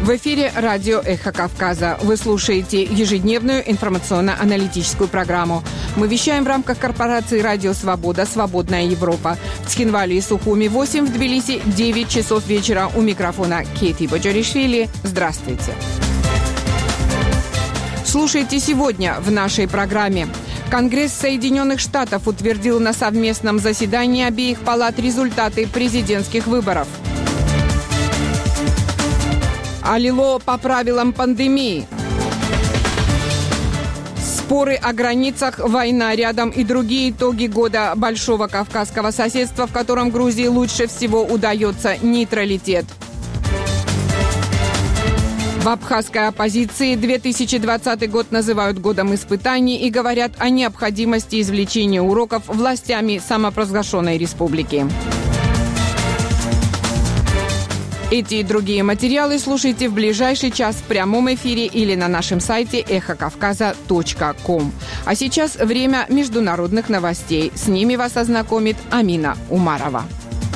В эфире радио «Эхо Кавказа». Вы слушаете ежедневную информационно-аналитическую программу. Мы вещаем в рамках корпорации «Радио Свобода. Свободная Европа». В Цхинвале и Сухуми 8, в Тбилиси 9 часов вечера. У микрофона Кейти Боджоришвили. Здравствуйте. Слушайте сегодня в нашей программе. Конгресс Соединенных Штатов утвердил на совместном заседании обеих палат результаты президентских выборов. Алило по правилам пандемии. Споры о границах, война рядом и другие итоги года Большого Кавказского соседства, в котором Грузии лучше всего удается нейтралитет. В абхазской оппозиции 2020 год называют годом испытаний и говорят о необходимости извлечения уроков властями самопровозглашенной республики. Эти и другие материалы слушайте в ближайший час в прямом эфире или на нашем сайте эхокавказа.ком. А сейчас время международных новостей. С ними вас ознакомит Амина Умарова.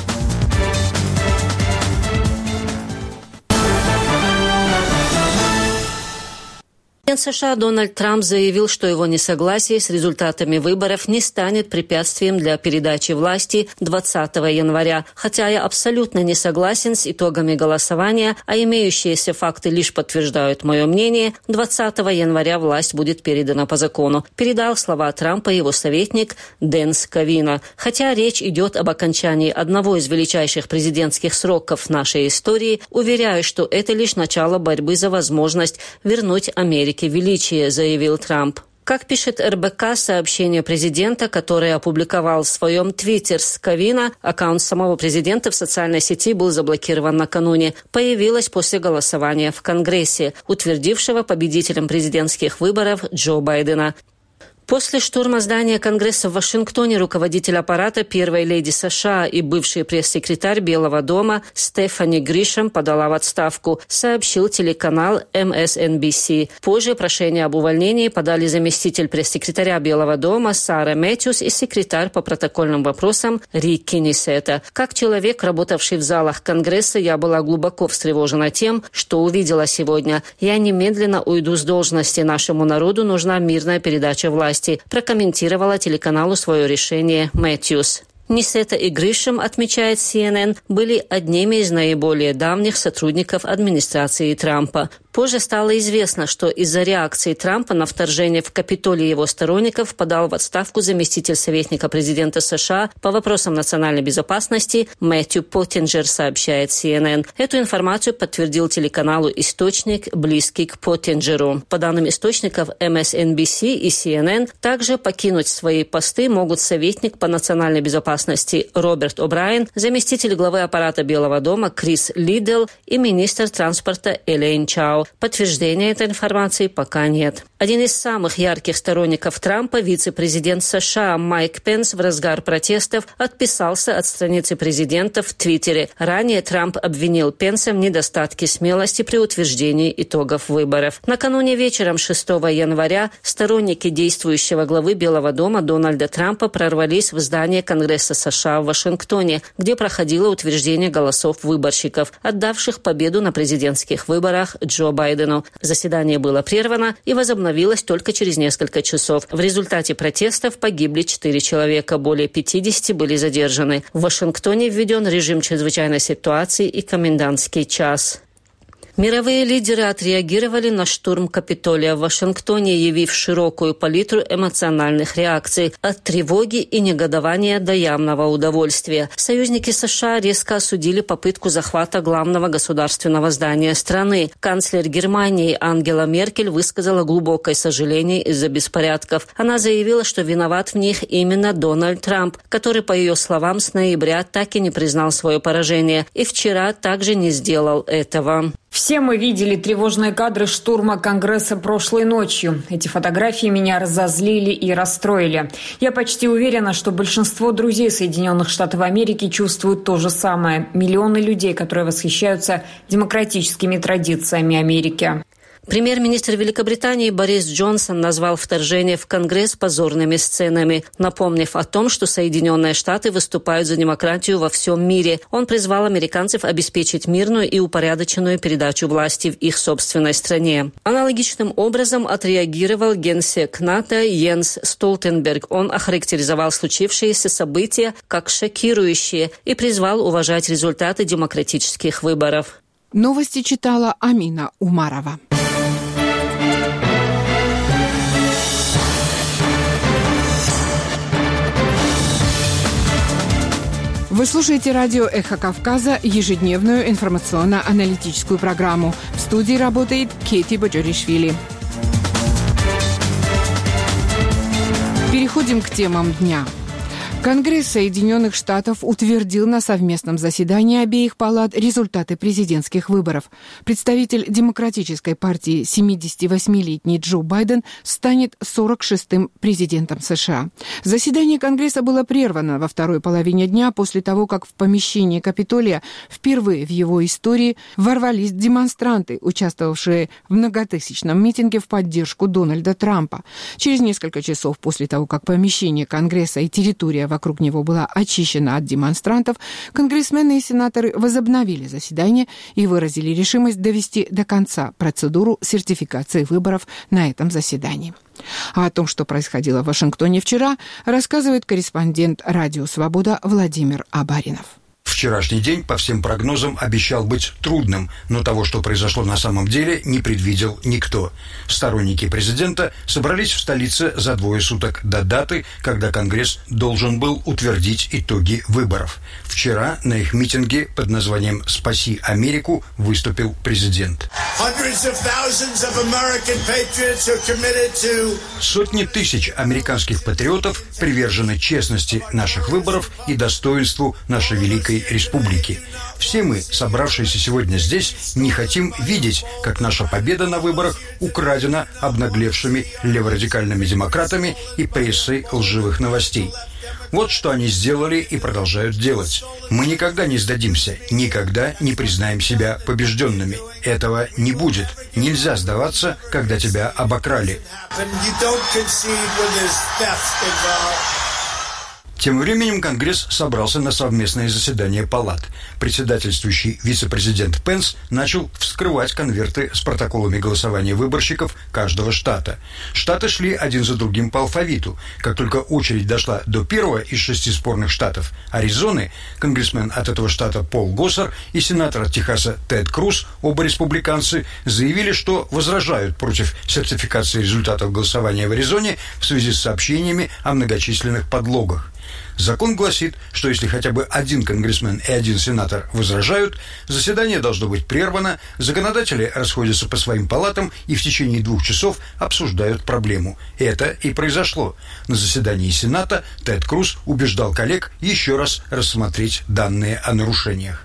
Президент США Дональд Трамп заявил, что его несогласие с результатами выборов не станет препятствием для передачи власти 20 января. Хотя я абсолютно не согласен с итогами голосования, а имеющиеся факты лишь подтверждают мое мнение, 20 января власть будет передана по закону. Передал слова Трампа его советник Дэн Сковина. Хотя речь идет об окончании одного из величайших президентских сроков нашей истории, уверяю, что это лишь начало борьбы за возможность вернуть Америке величие, заявил Трамп. Как пишет РБК, сообщение президента, которое опубликовал в своем твиттере Сковина, аккаунт самого президента в социальной сети был заблокирован накануне, появилось после голосования в Конгрессе, утвердившего победителем президентских выборов Джо Байдена. После штурма здания Конгресса в Вашингтоне руководитель аппарата первой леди США и бывший пресс-секретарь Белого дома Стефани Гришэм подала в отставку, сообщил телеканал MSNBC. Позже прошение об увольнении подали заместитель пресс-секретаря Белого дома Сара Мэтьюс и секретарь по протокольным вопросам Рикки Нисета. Как человек, работавший в залах Конгресса, я была глубоко встревожена тем, что увидела сегодня. Я немедленно уйду с должности. Нашему народу нужна мирная передача власти, прокомментировала телеканалу свое решение Мэтьюс. Нисета и Гришэм, отмечает CNN, были одними из наиболее давних сотрудников администрации Трампа. Позже стало известно, что из-за реакции Трампа на вторжение в Капитолий его сторонников подал в отставку заместитель советника президента США по вопросам национальной безопасности Мэтью Поттинджер, сообщает CNN. Эту информацию подтвердил телеканалу источник, близкий к Поттинджеру. По данным источников MSNBC и CNN, также покинуть свои посты могут советник по национальной безопасности Роберт О'Брайен, заместитель главы аппарата Белого дома Крис Лидл и министр транспорта Элейн Чао. Подтверждения этой информации пока нет. Один из самых ярких сторонников Трампа, вице-президент США Майк Пенс, в разгар протестов отписался от страницы президента в Твиттере. Ранее Трамп обвинил Пенса в недостатке смелости при утверждении итогов выборов. Накануне вечером 6 января сторонники действующего главы Белого дома Дональда Трампа прорвались в здание Конгресса США в Вашингтоне, где проходило утверждение голосов выборщиков, отдавших победу на президентских выборах Джо Байдену. Заседание было прервано и возобновилось только через несколько часов. В результате протестов погибли 4 человека, более 50 были задержаны. В Вашингтоне введен режим чрезвычайной ситуации и комендантский час. Мировые лидеры отреагировали на штурм Капитолия в Вашингтоне, явив широкую палитру эмоциональных реакций от тревоги и негодования до явного удовольствия. Союзники США резко осудили попытку захвата главного государственного здания страны. Канцлер Германии Ангела Меркель высказала глубокое сожаление из-за беспорядков. Она заявила, что виноват в них именно Дональд Трамп, который, по ее словам, с ноября так и не признал свое поражение и вчера также не сделал этого. Все мы видели тревожные кадры штурма Конгресса прошлой ночью. Эти фотографии меня разозлили и расстроили. Я почти уверена, что большинство друзей Соединенных Штатов Америки чувствуют то же самое. Миллионы людей, которые восхищаются демократическими традициями Америки. Премьер-министр Великобритании Борис Джонсон назвал вторжение в Конгресс позорными сценами, напомнив о том, что Соединенные Штаты выступают за демократию во всем мире. Он призвал американцев обеспечить мирную и упорядоченную передачу власти в их собственной стране. Аналогичным образом отреагировал генсек НАТО Йенс Столтенберг. Он охарактеризовал случившиеся события как шокирующие и призвал уважать результаты демократических выборов. Новости читала Амина Умарова. Вы слушаете радио «Эхо Кавказа», ежедневную информационно-аналитическую программу. В студии работает Кети Боджоришвили. Переходим к темам дня. Конгресс Соединенных Штатов утвердил на совместном заседании обеих палат результаты президентских выборов. Представитель Демократической партии 78-летний Джо Байден станет 46-м президентом США. Заседание Конгресса было прервано во второй половине дня после того, как в помещение Капитолия впервые в его истории ворвались демонстранты, участвовавшие в многотысячном митинге в поддержку Дональда Трампа. Через несколько часов после того, как помещение Конгресса и территория вокруг него была очищена от демонстрантов, конгрессмены и сенаторы возобновили заседание и выразили решимость довести до конца процедуру сертификации выборов на этом заседании. А о том, что происходило в Вашингтоне вчера, рассказывает корреспондент «Радио Свобода» Владимир Абаринов. Вчерашний день, по всем прогнозам, обещал быть трудным, но того, что произошло на самом деле, не предвидел никто. Сторонники президента собрались в столице за 2 суток до даты, когда Конгресс должен был утвердить итоги выборов. Вчера на их митинге под названием «Спаси Америку» выступил президент. Сотни тысяч американских патриотов привержены честности наших выборов и достоинству нашей великой республики. Все мы, собравшиеся сегодня здесь, не хотим видеть, как наша победа на выборах украдена обнаглевшими леворадикальными демократами и прессой лживых новостей. Вот что они сделали и продолжают делать. Мы никогда не сдадимся, никогда не признаем себя побежденными. Этого не будет. Нельзя сдаваться, когда тебя обокрали. Тем временем Конгресс собрался на совместное заседание палат. Председательствующий вице-президент Пенс начал вскрывать конверты с протоколами голосования выборщиков каждого штата. Штаты шли один за другим по алфавиту. Как только очередь дошла до первого из 6 спорных штатов Аризоны, конгрессмен от этого штата Пол Госсер и сенатор от Техаса Тед Круз, оба республиканцы, заявили, что возражают против сертификации результатов голосования в Аризоне в связи с сообщениями о многочисленных подлогах. Закон гласит, что если хотя бы один конгрессмен и один сенатор возражают, заседание должно быть прервано, законодатели расходятся по своим палатам и в течение 2 часов обсуждают проблему. Это и произошло. На заседании Сената Тед Круз убеждал коллег еще раз рассмотреть данные о нарушениях.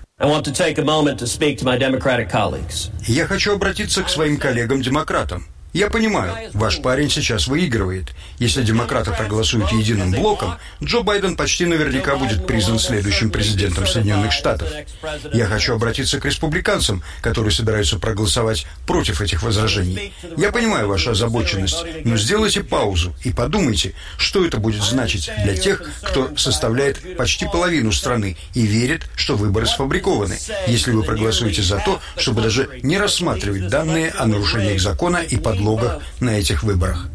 Я хочу обратиться к своим коллегам-демократам. Я понимаю, ваш парень сейчас выигрывает. Если демократы проголосуют единым блоком, Джо Байден почти наверняка будет признан следующим президентом Соединенных Штатов. Я хочу обратиться к республиканцам, которые собираются проголосовать против этих возражений. Я понимаю вашу озабоченность, но сделайте паузу и подумайте, что это будет значить для тех, кто составляет почти половину страны и верит, что выборы сфабрикованы, если вы проголосуете за то, чтобы даже не рассматривать данные о нарушениях закона и подлогах на этих выборах.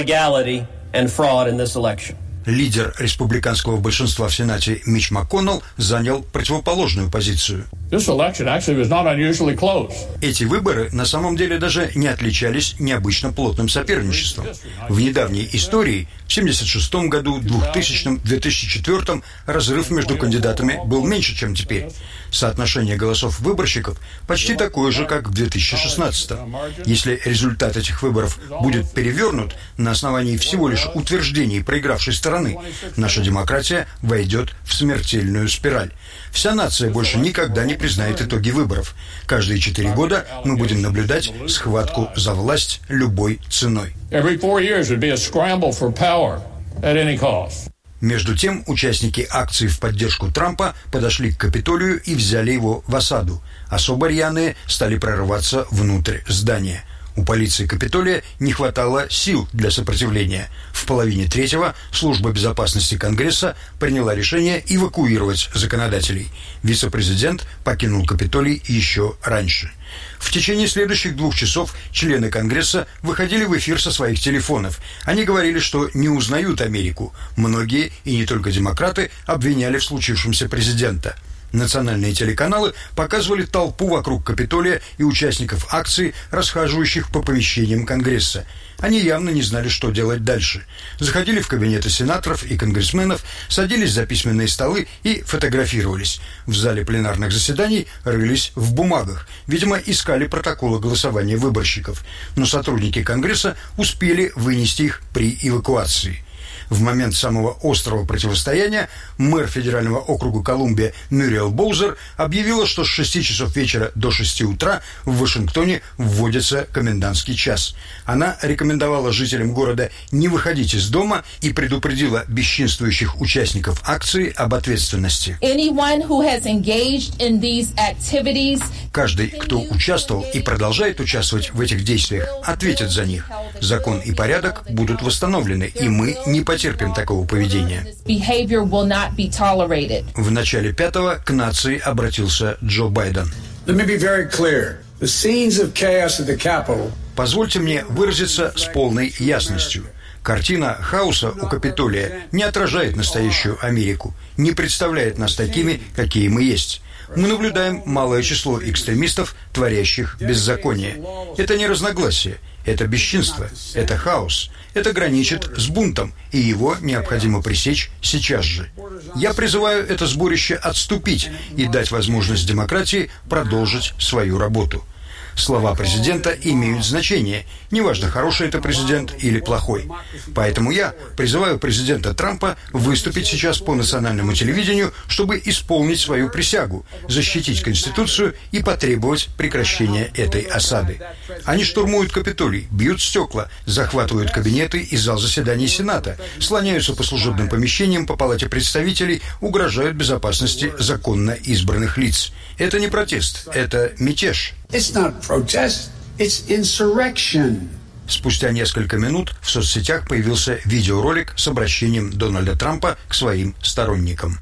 Лидер республиканского большинства в Сенате Митч МакКоннелл занял противоположную позицию. Эти выборы на самом деле даже не отличались необычно плотным соперничеством. В недавней истории, в 1976 году, 2000-м, 2004-м, разрыв между кандидатами был меньше, чем теперь. Соотношение голосов выборщиков почти такое же, как в 2016-м. Если результат этих выборов будет перевернут на основании всего лишь утверждений проигравшей стороны, наша демократия войдет в смертельную спираль. Вся нация больше никогда не признает итоги выборов. Каждые 4 года мы будем наблюдать схватку за власть любой ценой. Между тем, участники акции в поддержку Трампа подошли к Капитолию и взяли его в осаду. Особо рьяные стали прорываться внутрь здания. У полиции Капитолия не хватало сил для сопротивления. В половине третьего служба безопасности Конгресса приняла решение эвакуировать законодателей. Вице-президент покинул Капитолий еще раньше. В течение следующих 2 часов члены Конгресса выходили в эфир со своих телефонов. Они говорили, что не узнают Америку. Многие, и не только демократы, обвиняли в случившемся президента. Национальные телеканалы показывали толпу вокруг Капитолия и участников акции, расхаживающих по помещениям Конгресса. Они явно не знали, что делать дальше. Заходили в кабинеты сенаторов и конгрессменов, садились за письменные столы и фотографировались. В зале пленарных заседаний рылись в бумагах. Видимо, искали протоколы голосования выборщиков. Но сотрудники Конгресса успели вынести их при эвакуации. В момент самого острого противостояния мэр федерального округа Колумбия Мюриэл Боузер объявила, что с 6 часов вечера до 6 утра в Вашингтоне вводится комендантский час. Она рекомендовала жителям города не выходить из дома и предупредила бесчинствующих участников акции об ответственности. Каждый, кто участвовал и продолжает участвовать в этих действиях, ответит за них. Закон и порядок будут восстановлены, и мы не потерпим такого поведения. В начале 5-го к нации обратился Джо Байден. Позвольте мне выразиться с полной ясностью. Картина хаоса у Капитолия не отражает настоящую Америку, не представляет нас такими, какие мы есть. Мы наблюдаем малое число экстремистов, творящих беззаконие. Это не разногласие, это бесчинство, это хаос. Это граничит с бунтом, и его необходимо пресечь сейчас же. Я призываю это сборище отступить и дать возможность демократии продолжить свою работу. Слова президента имеют значение, неважно, хороший это президент или плохой. Поэтому я призываю президента Трампа выступить сейчас по национальному телевидению, чтобы исполнить свою присягу, защитить Конституцию и потребовать прекращения этой осады. Они штурмуют Капитолий, бьют стекла, захватывают кабинеты и зал заседаний Сената, слоняются по служебным помещениям, по Палате представителей, угрожают безопасности законно избранных лиц. Это не протест, это мятеж. Спустя несколько минут в соцсетях появился видеоролик с обращением Дональда Трампа к своим сторонникам.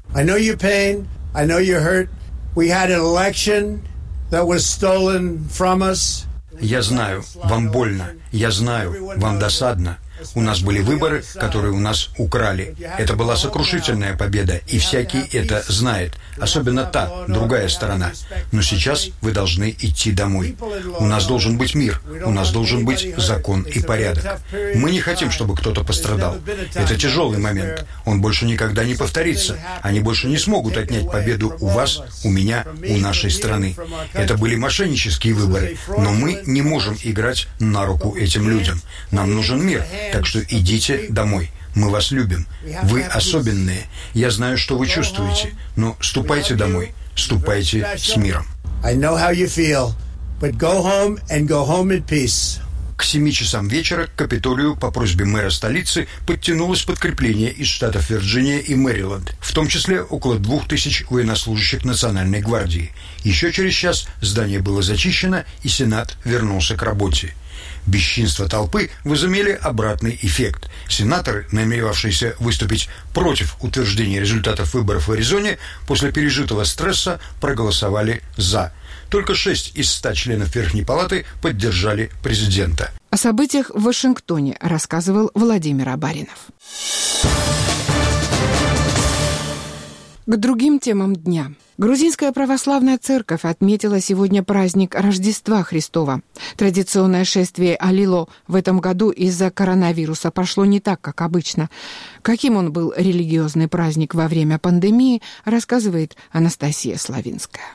Я знаю, вам больно, я знаю, вам досадно. У нас были выборы, которые у нас украли. Это была сокрушительная победа, и всякий это знает. Особенно та, другая сторона. Но сейчас вы должны идти домой. У нас должен быть мир, у нас должен быть закон и порядок. Мы не хотим, чтобы кто-то пострадал. Это тяжелый момент. Он больше никогда не повторится. Они больше не смогут отнять победу у вас, у меня, у нашей страны. Это были мошеннические выборы, но мы не можем играть на руку этим людям. Нам нужен мир. Так что идите домой. Мы вас любим. Вы особенные. Я знаю, что вы чувствуете. Но ступайте домой. Ступайте с миром. К 7 часам вечера к Капитолию по просьбе мэра столицы подтянулось подкрепление из штатов Вирджиния и Мэриленд, в том числе около 2000 военнослужащих Национальной гвардии. Еще через час здание было зачищено, и Сенат вернулся к работе. Бесчинства толпы возымели обратный эффект. Сенаторы, намеревавшиеся выступить против утверждения результатов выборов в Аризоне, после пережитого стресса проголосовали «за». Только 6 из 100 членов Верхней Палаты поддержали президента. О событиях в Вашингтоне рассказывал Владимир Абаринов. К другим темам дня. Грузинская православная церковь отметила сегодня праздник Рождества Христова. Традиционное шествие Алило в этом году из-за коронавируса прошло не так, как обычно. Каким он был религиозный праздник во время пандемии, рассказывает Анастасия Славинская.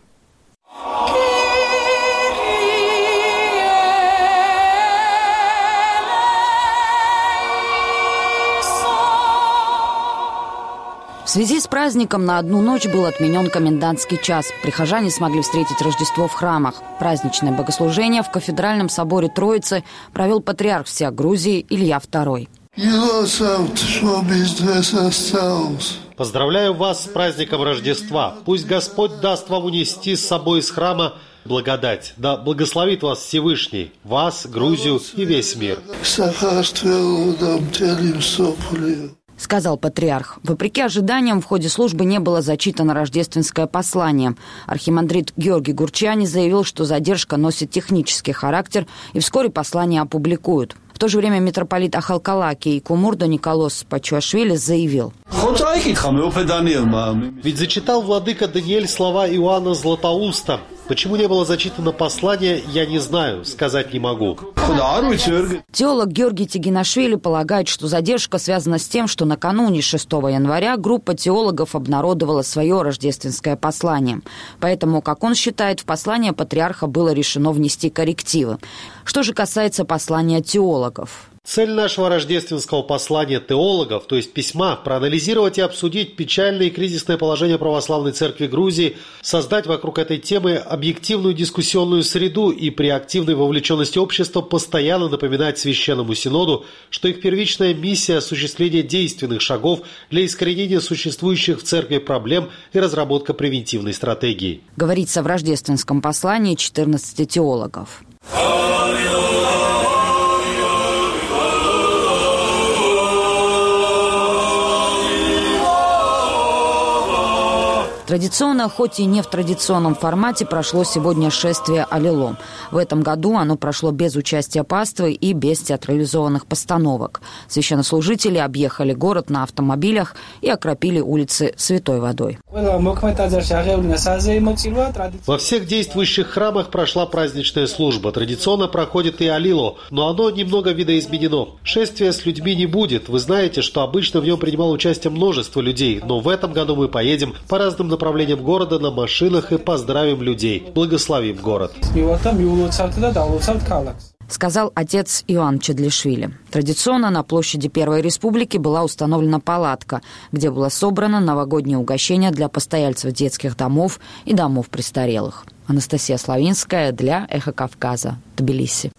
В связи с праздником на одну ночь был отменен комендантский час. Прихожане смогли встретить Рождество в храмах. Праздничное богослужение в кафедральном соборе Троицы провел патриарх всея Грузии Илья II. Поздравляю вас с праздником Рождества. Пусть Господь даст вам унести с собой из храма благодать. Да благословит вас Всевышний, вас, Грузию и весь мир. Сказал патриарх. Вопреки ожиданиям, в ходе службы не было зачитано рождественское послание. Архимандрит Георгий Гурчани заявил, что задержка носит технический характер, и вскоре послание опубликуют. В то же время митрополит Ахалкалаки и Кумурдо Николос Пачуашвили заявил. Ведь зачитал владыка Даниэль слова Иоанна Златоуста. Почему не было зачитано послание, я не знаю, сказать не могу. Теолог Георгий Тигинашвили полагает, что задержка связана с тем, что накануне 6 января группа теологов обнародовала свое рождественское послание. Поэтому, как он считает, в послание патриарха было решено внести коррективы. Что же касается послания теологов? Цель нашего рождественского послания теологов, то есть письма, проанализировать и обсудить печальное и кризисное положение православной церкви Грузии, создать вокруг этой темы объективную дискуссионную среду и при активной вовлеченности общества постоянно напоминать Священному Синоду, что их первичная миссия – осуществление действенных шагов для искоренения существующих в церкви проблем и разработка превентивной стратегии. Говорится в рождественском послании 14 теологов. Традиционно, хоть и не в традиционном формате, прошло сегодня шествие Аллило. В этом году оно прошло без участия паствы и без театрализованных постановок. Священнослужители объехали город на автомобилях и окропили улицы святой водой. Во всех действующих храмах прошла праздничная служба. Традиционно проходит и Аллило, но оно немного видоизменено. Шествия с людьми не будет. Вы знаете, что обычно в нем принимало участие множество людей, но в этом году мы поедем по разным направлениям города на машинах и поздравим людей. Благословим город. Сказал отец Иоанн Чадлишвили. Традиционно на площади Первой Республики была установлена палатка, где было собрано новогоднее угощение для постояльцев детских домов и домов престарелых. Анастасия Славинская для «Эхо Кавказа», Тбилиси.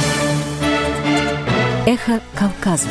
«Эхо Кавказа».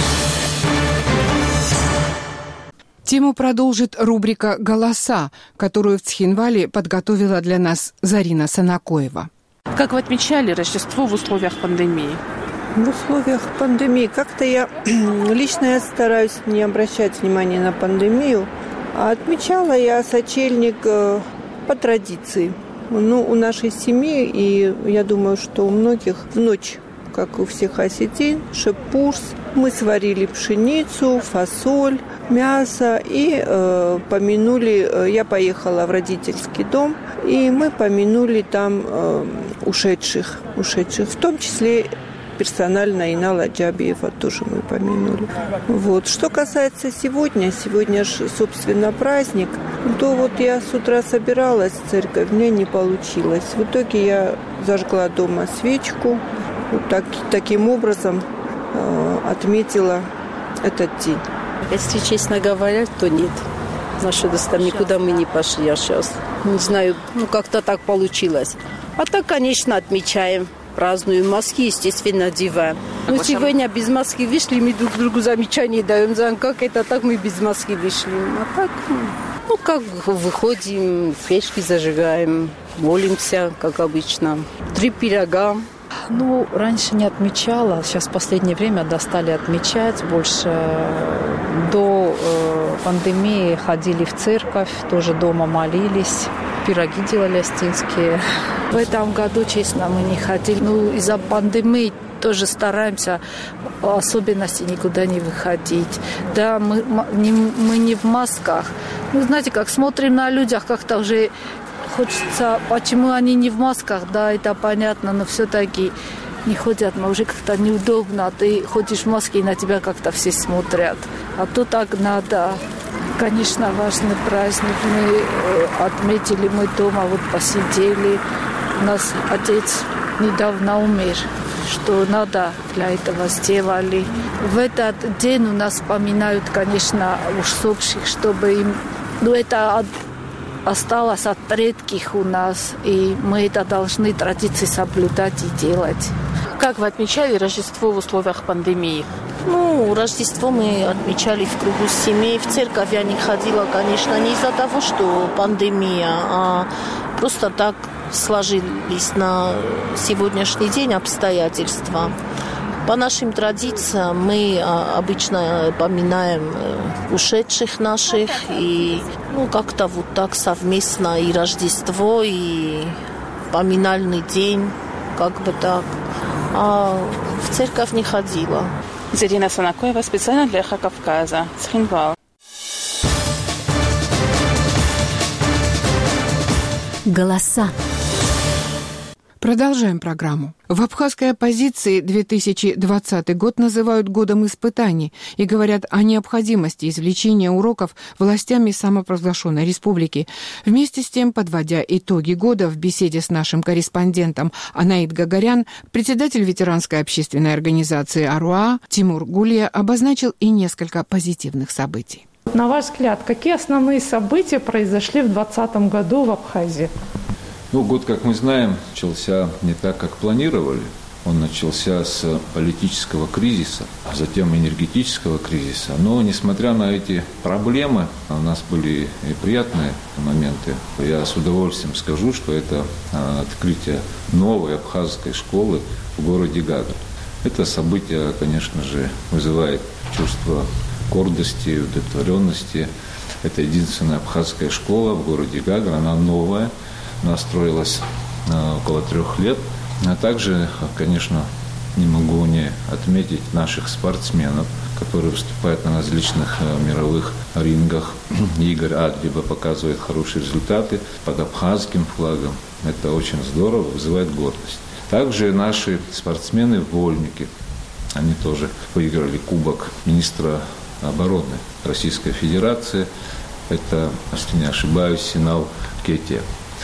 Тему продолжит рубрика «Голоса», которую в Цхинвале подготовила для нас Зарина Санакоева. Как вы отмечали Рождество в условиях пандемии? В условиях пандемии как-то я лично стараюсь не обращать внимания на пандемию, а отмечала я сочельник по традиции. У нашей семьи, и я думаю, что у многих в ночь, как у всех осетин, шепурс. Мы сварили пшеницу, фасоль, мясо и помянули. Я поехала в родительский дом, и мы помянули там ушедших, в том числе персонально Инала Джабиева тоже мы помянули. Вот. Что касается сегодня же, собственно, праздник, то вот я с утра собиралась в церковь, мне не получилось. В итоге я зажгла дома свечку, вот таким образом отметила этот день. Если честно говоря, то нет. Значит, там никуда мы не пошли, а сейчас. Не знаю, как-то так получилось. А так, конечно, отмечаем, празднуем. Маски, естественно, одеваем. Но сегодня без маски вышли, мы друг другу замечания даем. Как это так, мы без маски вышли. А так, как выходим, свечки зажигаем, молимся, как обычно. 3 пирога. Раньше не отмечала, сейчас в последнее время достали отмечать больше. До пандемии ходили в церковь, тоже дома молились, пироги делали остинские. В этом году, честно, мы не ходили. Из-за пандемии тоже стараемся в особенности никуда не выходить. Да, мы не в масках. Знаете, как смотрим на людях, как-то уже... Хочется, почему они не в масках, да, это понятно, но все-таки не ходят, но уже как-то неудобно. Ты ходишь в маске, и на тебя как-то все смотрят. А то так надо. Конечно, важный праздник. Мы отметили, мы дома посидели. У нас отец недавно умер, что надо для этого сделали. В этот день у нас поминают, конечно, усопших, чтобы им... это осталось от предков у нас, и мы это должны традиции соблюдать и делать. Как вы отмечали Рождество в условиях пандемии? Рождество мы отмечали в кругу семей. В церковь я не ходила, конечно, не из-за того, что пандемия, а просто так сложились на сегодняшний день обстоятельства. По нашим традициям мы обычно поминаем ушедших наших и как-то вот так совместно и Рождество, и поминальный день, как бы так. А в церковь не ходила. Зарина Санакоева специально для Эхо Кавказа. Цхинвал. Голоса. Продолжаем программу. В абхазской оппозиции 2020 год называют годом испытаний и говорят о необходимости извлечения уроков властями самопровозглашенной республики. Вместе с тем, подводя итоги года, в беседе с нашим корреспондентом Анаид Гагарян, председатель ветеранской общественной организации АРУА Тимур Гулия обозначил и несколько позитивных событий. На ваш взгляд, какие основные события произошли в 2020 году в Абхазии? Год, как мы знаем, начался не так, как планировали. Он начался с политического кризиса, а затем энергетического кризиса. Но, несмотря на эти проблемы, у нас были и приятные моменты. Я с удовольствием скажу, что это открытие новой абхазской школы в городе Гагра. Это событие, конечно же, вызывает чувство гордости, удовлетворенности. Это единственная абхазская школа в городе Гагра, она новая. Она строилась около 3 лет. А также, конечно, не могу не отметить наших спортсменов, которые выступают на различных мировых рингах. Игорь Адлиба показывает хорошие результаты под абхазским флагом. Это очень здорово, вызывает гордость. Также наши спортсмены-вольники, они тоже выиграли кубок министра обороны Российской Федерации. Это, если не ошибаюсь, Синал Кетия.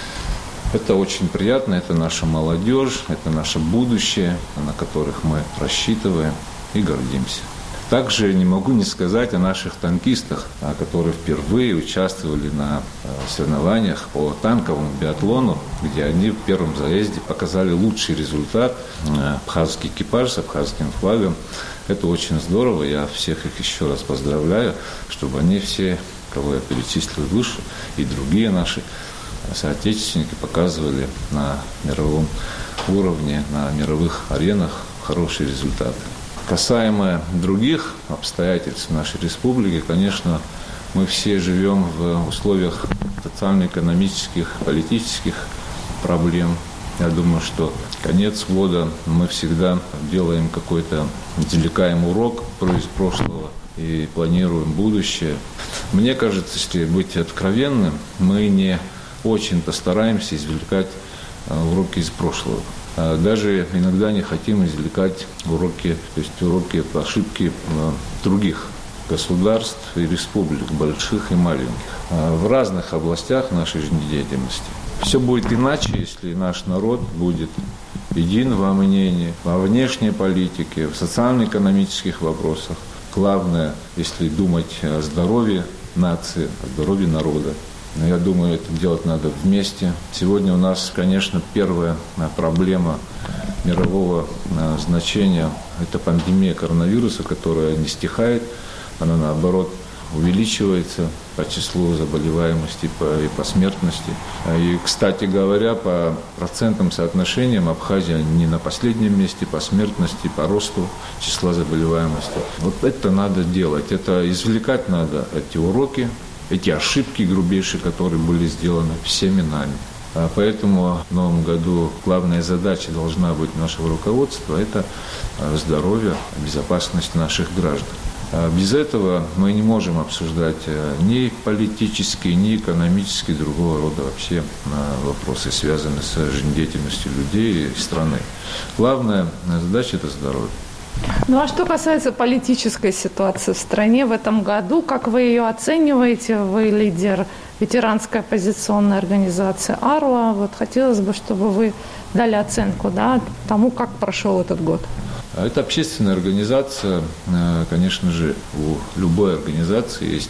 Это очень приятно, это наша молодежь, это наше будущее, на которых мы рассчитываем и гордимся. Также не могу не сказать о наших танкистах, которые впервые участвовали на соревнованиях по танковому биатлону, где они в первом заезде показали лучший результат. Абхазский экипаж с абхазским флагом. Это очень здорово, я всех их еще раз поздравляю, чтобы они все, кого я перечислил выше, и другие наши соотечественники показывали на мировом уровне, на мировых аренах хорошие результаты. Касаемо других обстоятельств нашей республики, конечно, мы все живем в условиях социально-экономических, политических проблем. Я думаю, что конец года мы всегда делаем какой-то, извлекаем урок из прошлого и планируем будущее. Мне кажется, если быть откровенным, мы не очень-то стараемся извлекать уроки из прошлого. Даже иногда не хотим извлекать уроки, то есть уроки, ошибки других государств и республик, больших и маленьких, в разных областях нашей жизнедеятельности. Все будет иначе, если наш народ будет един во мнении, во внешней политике, в социально-экономических вопросах. Главное, если думать о здоровье нации, о здоровье народа. Но я думаю, это делать надо вместе. Сегодня у нас, конечно, первая проблема мирового значения – это пандемия коронавируса, которая не стихает, она, наоборот, увеличивается по числу заболеваемости и по смертности. И, кстати говоря, по процентным соотношениям Абхазия не на последнем месте по смертности, по росту числа заболеваемости. Вот это надо делать, это извлекать надо, эти уроки, эти ошибки грубейшие, которые были сделаны всеми нами. Поэтому в новом году главная задача должна быть нашего руководства – это здоровье, безопасность наших граждан. Без этого мы не можем обсуждать ни политические, ни экономические, другого рода вообще вопросы, связанные с жизнедеятельностью людей и страны. Главная задача – это здоровье. Ну а что касается политической ситуации в стране в этом году, как вы ее оцениваете? Вы лидер ветеранской оппозиционной организации АРУА. Вот хотелось бы, чтобы вы дали оценку тому, как прошел этот год. Это общественная организация. Конечно же, у любой организации есть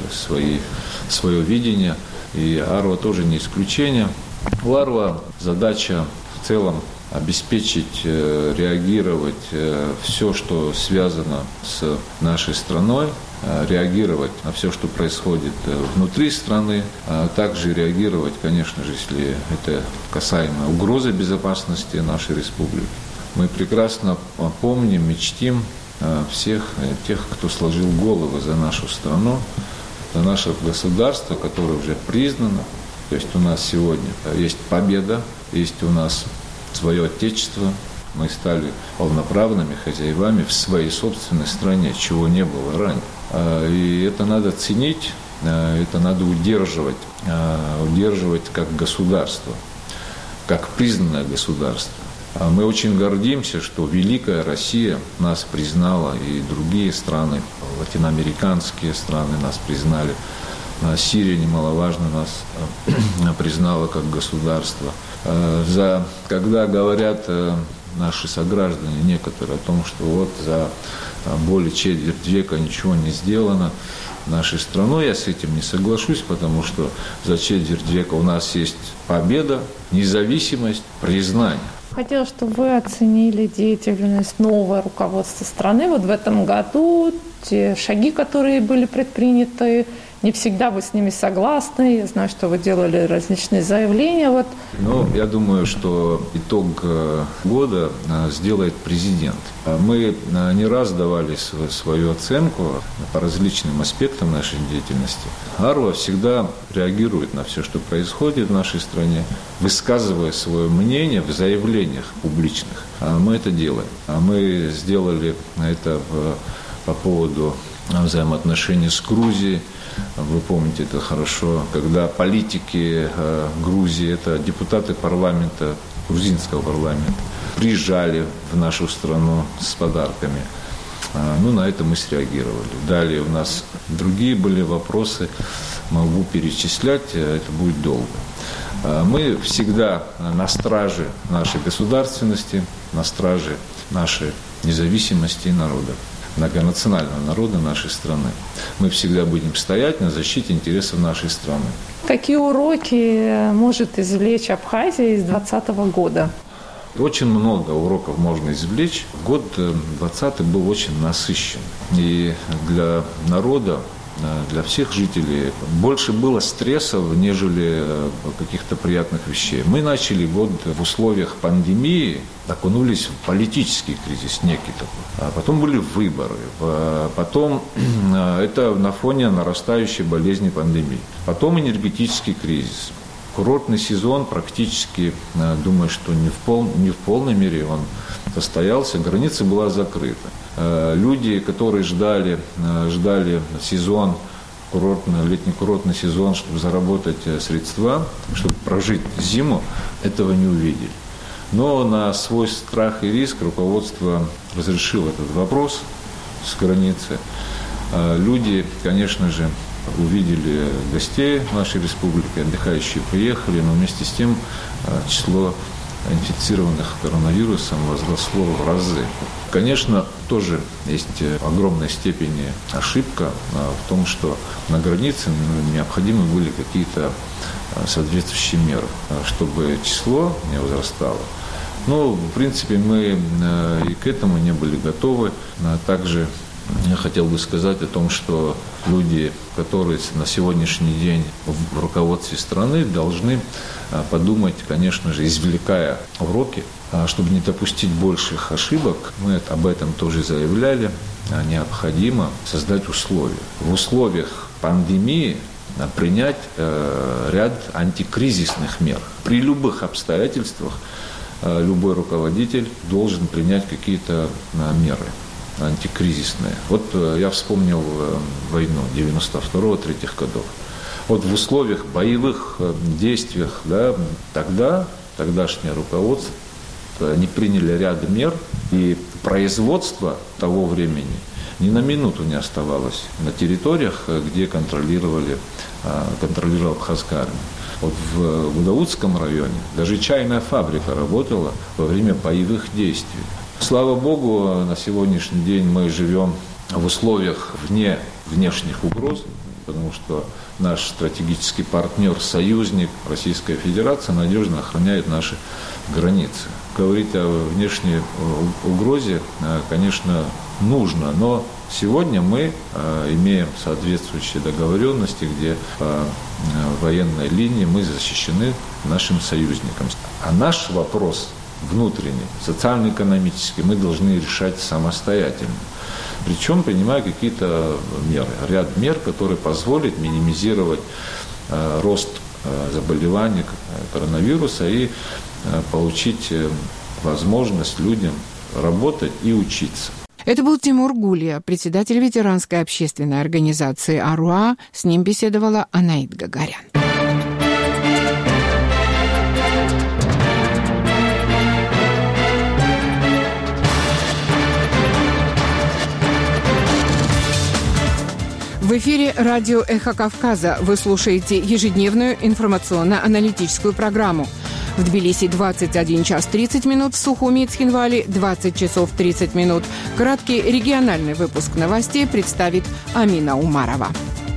свое видение, и АРУА тоже не исключение. У АРУА задача в целом обеспечить, реагировать все, что связано с нашей страной, реагировать на все, что происходит внутри страны, а также реагировать, конечно же, если это касаемо угрозы безопасности нашей республики. Мы прекрасно помним и чтим всех тех, кто сложил головы за нашу страну, за наше государство, которое уже признано. То есть у нас сегодня есть победа, есть у нас свое отечество. Мы стали полноправными хозяевами в своей собственной стране, чего не было ранее. И это надо ценить, это надо удерживать как государство, как признанное государство. Мы очень гордимся, что великая Россия нас признала, и другие страны, латиноамериканские страны нас признали. Сирия, немаловажно, нас признала как государство. Когда говорят наши сограждане некоторые о том, что вот за более четверть века ничего не сделано нашей страной, я с этим не соглашусь, потому что за четверть века у нас есть победа, независимость, признание. Хотела, чтобы вы оценили деятельность нового руководства страны вот в этом году, те шаги, которые были предприняты. Не всегда вы с ними согласны. Я знаю, что вы делали различные заявления. Я думаю, что итог года сделает президент. Мы не раз давали свою оценку по различным аспектам нашей деятельности. Арва всегда реагирует на все, что происходит в нашей стране, высказывая свое мнение в заявлениях публичных. Мы это делаем. Мы сделали это по поводу взаимоотношений с Грузией. Вы помните это хорошо, когда политики Грузии, это депутаты парламента, грузинского парламента, приезжали в нашу страну с подарками. На это мы среагировали. Далее у нас другие были вопросы, могу перечислять, это будет долго. Мы всегда на страже нашей государственности, на страже нашей независимости и народа, многонационального народа нашей страны. Мы всегда будем стоять на защите интересов нашей страны. Какие уроки может извлечь Абхазия из 2020 года? Очень много уроков можно извлечь. Год 2020 был очень насыщен. И для народа, для всех жителей больше было стрессов, нежели каких-то приятных вещей. Мы начали год в условиях пандемии, окунулись в политический кризис некий такой. А потом были выборы. Потом это на фоне нарастающей болезни пандемии. Потом энергетический кризис. Курортный сезон практически, думаю, что не в полной мере он состоялся. Граница была закрыта. Люди, которые ждали сезон, летний курортный сезон, чтобы заработать средства, чтобы прожить зиму, этого не увидели. Но на свой страх и риск руководство разрешило этот вопрос с границы. Люди, конечно же, увидели гостей нашей республики, отдыхающие приехали, но вместе с тем число инфицированных коронавирусом возросло в разы. Конечно, тоже есть огромная степень ошибка в том, что на границе необходимы были какие-то соответствующие меры, чтобы число не возрастало. Но, в принципе, мы и к этому не были готовы. Также я хотел бы сказать о том, что люди, которые на сегодняшний день в руководстве страны, должны подумать, конечно же, извлекая уроки, чтобы не допустить больших ошибок. Мы об этом тоже заявляли. Необходимо создать условия. В условиях пандемии принять ряд антикризисных мер. При любых обстоятельствах любой руководитель должен принять какие-то меры антикризисные. Вот я вспомнил войну 92-3 годов. Вот в условиях боевых действиях, тогдашнее руководство не приняли ряд мер, и производство того времени ни на минуту не оставалось на территориях, где контролировала абхазская армия. Вот в Гудаутском районе даже чайная фабрика работала во время боевых действий. Слава Богу, на сегодняшний день мы живем в условиях вне внешних угроз. потому что наш стратегический партнер, союзник Российская Федерация надежно охраняет наши границы. Говорить о внешней угрозе, конечно, нужно, но сегодня мы имеем соответствующие договоренности, где по военной линии мы защищены нашим союзникам. А наш вопрос внутренний, социально-экономический, мы должны решать самостоятельно. Причем принимая какие-то меры, ряд мер, которые позволят минимизировать рост заболеваний коронавируса и получить возможность людям работать и учиться. Это был Тимур Гулия, председатель ветеранской общественной организации «Аруа». С ним беседовала Анаит Гагарян. В эфире радио «Эхо Кавказа». Вы слушаете ежедневную информационно-аналитическую программу. В Тбилиси 21 час 30 минут, в Сухуми и Цхинвале 20 часов 30 минут. Краткий региональный выпуск новостей представит Амина Умарова.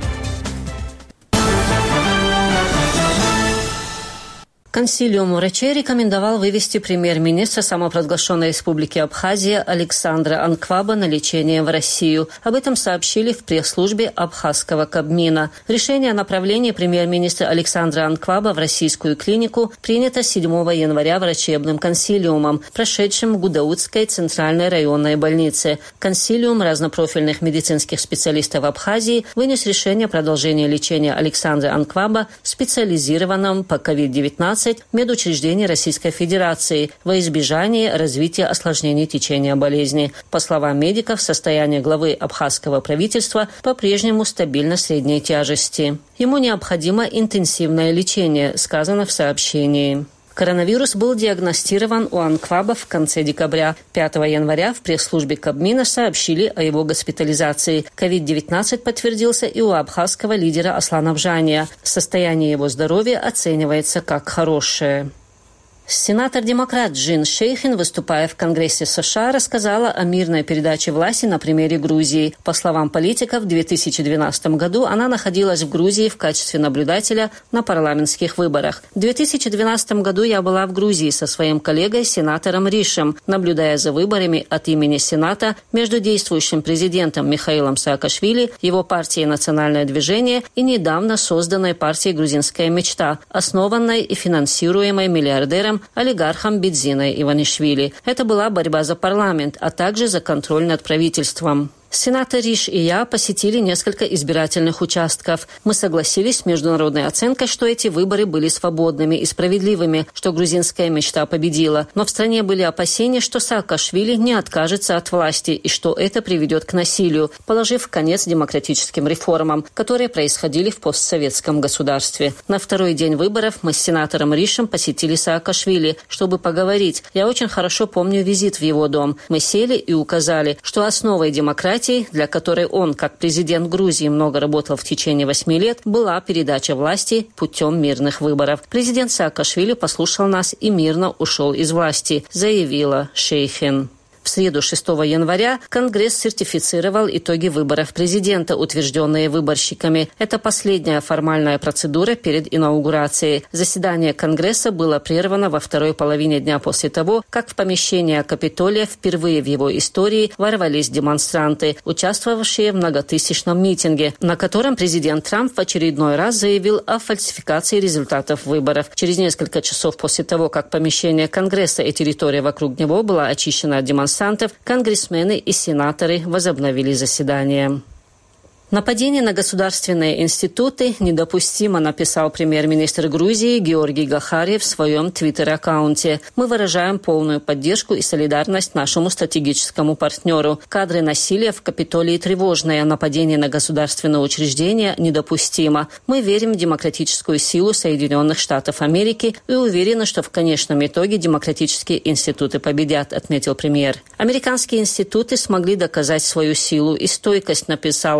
Консилиум врачей рекомендовал вывести премьер-министра самопровозглашенной республики Абхазия Александра Анкваба на лечение в Россию. Об этом сообщили в пресс-службе Абхазского Кабмина. Решение о направлении премьер-министра Александра Анкваба в российскую клинику принято 7 января врачебным консилиумом, прошедшим в Гудаутской центральной районной больнице. Консилиум разнопрофильных медицинских специалистов Абхазии вынес решение о продолжении лечения Александра Анкваба в специализированном по COVID-19 медучреждений Российской Федерации во избежание развития осложнений течения болезни. По словам медиков, состояние главы абхазского правительства по-прежнему стабильно средней тяжести. Ему необходимо интенсивное лечение, сказано в сообщении. Коронавирус был диагностирован у Анкваба в конце декабря. 5 января в пресс-службе Кабмина сообщили о его госпитализации. COVID-19 подтвердился и у абхазского лидера Аслана Абжания. Состояние его здоровья оценивается как хорошее. Сенатор-демократ Джин Шейхин, выступая в Конгрессе США, рассказала о мирной передаче власти на примере Грузии. По словам политиков, в 2012 году она находилась в Грузии в качестве наблюдателя на парламентских выборах. В 2012 году я была в Грузии со своим коллегой, сенатором Ришем, наблюдая за выборами от имени Сената между действующим президентом Михаилом Саакашвили, его партией «Национальное движение» и недавно созданной партией «Грузинская мечта», основанной и финансируемой миллиардером олигархом Бидзиной Иванишвили. Это была борьба за парламент, а также за контроль над правительством. Сенатор Риш и я посетили несколько избирательных участков. Мы согласились с международной оценкой, что эти выборы были свободными и справедливыми, что грузинская мечта победила. Но в стране были опасения, что Саакашвили не откажется от власти и что это приведет к насилию, положив конец демократическим реформам, которые происходили в постсоветском государстве. На второй день выборов мы с сенатором Ришем посетили Саакашвили, чтобы поговорить. Я очень хорошо помню визит в его дом. Мы сели и указали, что основой демократии, для которой он, как президент Грузии, много работал в течение 8 лет, была передача власти путем мирных выборов. Президент Саакашвили послушал нас и мирно ушел из власти, заявила Шейхин. В среду 6 января Конгресс сертифицировал итоги выборов президента, утвержденные выборщиками. Это последняя формальная процедура перед инаугурацией. Заседание Конгресса было прервано во второй половине дня после того, как в помещение Капитолия впервые в его истории ворвались демонстранты, участвовавшие в многотысячном митинге, на котором президент Трамп в очередной раз заявил о фальсификации результатов выборов. Через несколько часов после того, как помещение Конгресса и территория вокруг него была очищена от демонстрантов, конгрессмены и сенаторы возобновили заседание. Нападение на государственные институты недопустимо, написал премьер-министр Грузии Георгий Гахари в своем твиттер-аккаунте. Мы выражаем полную поддержку и солидарность нашему стратегическому партнеру. Кадры насилия в Капитолии тревожные, нападение на государственное учреждение недопустимо. Мы верим в демократическую силу Соединенных Штатов Америки и уверены, что в конечном итоге демократические институты победят, отметил премьер. Американские институты смогли доказать свою силу и стойкость, написала в твиттере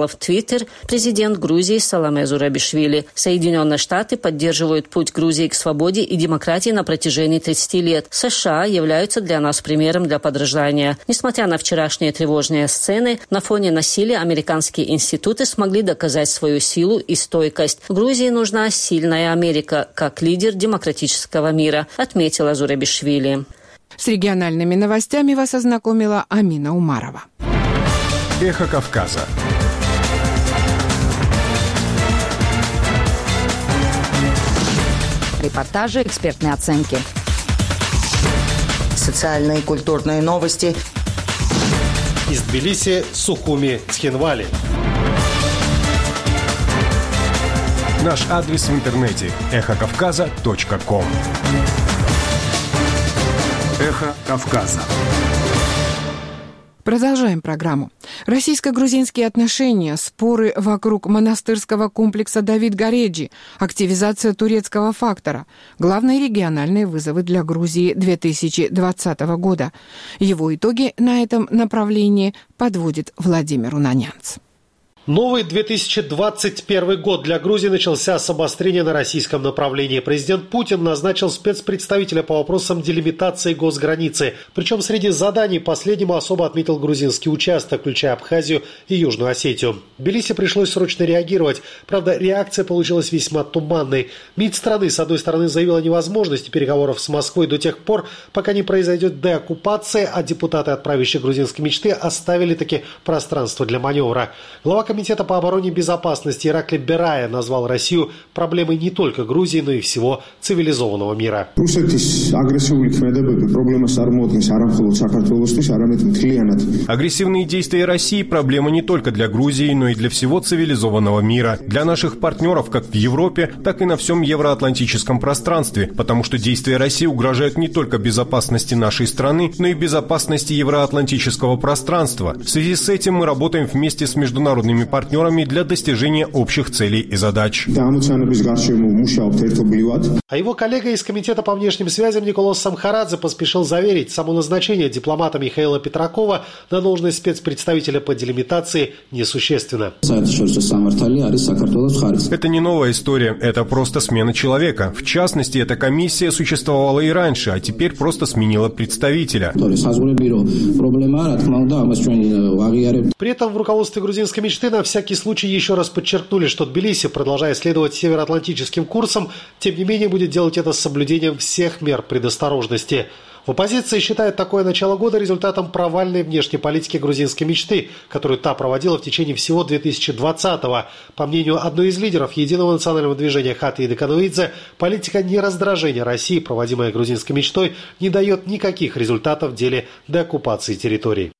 Твиттер президент Грузии Саломе Зурабишвили. Соединенные Штаты поддерживают путь Грузии к свободе и демократии на протяжении 30 лет. США являются для нас примером для подражания. Несмотря на вчерашние тревожные сцены, на фоне насилия американские институты смогли доказать свою силу и стойкость. Грузии нужна сильная Америка, как лидер демократического мира, отметила Зурабишвили. С региональными новостями вас ознакомила Амина Умарова. Эхо Кавказа. Репортажи, экспертные оценки. Социальные и культурные новости. Из Тбилиси, Сухуми, Цхинвали. Наш адрес в интернете – эхокавказа.ком. Эхо Кавказа. Продолжаем программу. Российско-грузинские отношения, споры вокруг монастырского комплекса Давид-Гореджи, активизация турецкого фактора – главные региональные вызовы для Грузии 2020 года. Его итоги на этом направлении подводит Владимир Унанянц. Новый 2021 год для Грузии начался с обострения на российском направлении. Президент Путин назначил спецпредставителя по вопросам делимитации госграницы. Причем среди заданий последнему особо отметил грузинский участок, включая Абхазию и Южную Осетию. Тбилиси пришлось срочно реагировать. Правда, реакция получилась весьма туманной. МИД страны, с одной стороны, заявила о невозможности переговоров с Москвой до тех пор, пока не произойдет деоккупация, а депутаты от правящей грузинской мечты оставили таки пространство для маневра. Глава Комитета по обороне и безопасности Иракли Берая назвал Россию проблемой не только Грузии, но и всего цивилизованного мира. Агрессивные действия России – проблема не только для Грузии, но и для всего цивилизованного мира. Для наших партнеров как в Европе, так и на всем евроатлантическом пространстве, потому что действия России угрожают не только безопасности нашей страны, но и безопасности евроатлантического пространства. В связи с этим мы работаем вместе с международными партнерами для достижения общих целей и задач. А его коллега из Комитета по внешним связям Николас Самхарадзе поспешил заверить, само назначение дипломата Михаила Петракова на должность спецпредставителя по делимитации несущественно. Это не новая история, это просто смена человека. В частности, эта комиссия существовала и раньше, а теперь просто сменила представителя. При этом в руководстве грузинской мечты на всякий случай еще раз подчеркнули, что Тбилиси, продолжая следовать североатлантическим курсом, тем не менее будет делать это с соблюдением всех мер предосторожности. В оппозиции считают такое начало года результатом провальной внешней политики грузинской мечты, которую та проводила в течение всего 2020-го. По мнению одной из лидеров единого национального движения Хаты Идекануидзе, политика нераздражения России, проводимая грузинской мечтой, не дает никаких результатов в деле деоккупации территорий.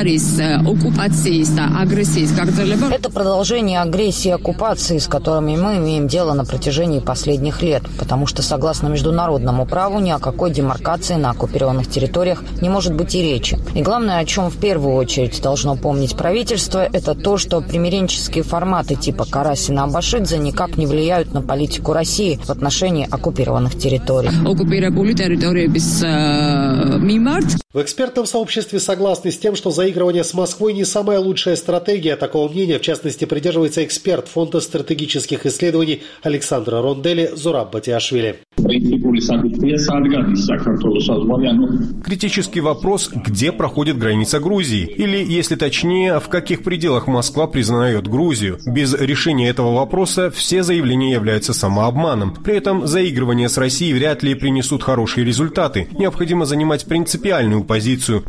Это продолжение агрессии и оккупации, с которыми мы имеем дело на протяжении последних лет, потому что, согласно международному праву, ни о какой демаркации на оккупированных территориях не может быть и речи. И главное, о чем в первую очередь должно помнить правительство, это то, что примиренческие форматы типа Карасина-Абашидзе никак не влияют на политику России в отношении оккупированных территорий. В экспертном сообществе согласны с тем, что заигрывание с Москвой не самая лучшая стратегия. Такого мнения, в частности, придерживается эксперт Фонда стратегических исследований Александра Рондели Зураб Батиашвили. Критический вопрос, где проходит граница Грузии? Или, если точнее, в каких пределах Москва признает Грузию? Без решения этого вопроса все заявления являются самообманом. При этом заигрывания с Россией вряд ли принесут хорошие результаты. Необходимо занимать принципиальную позицию.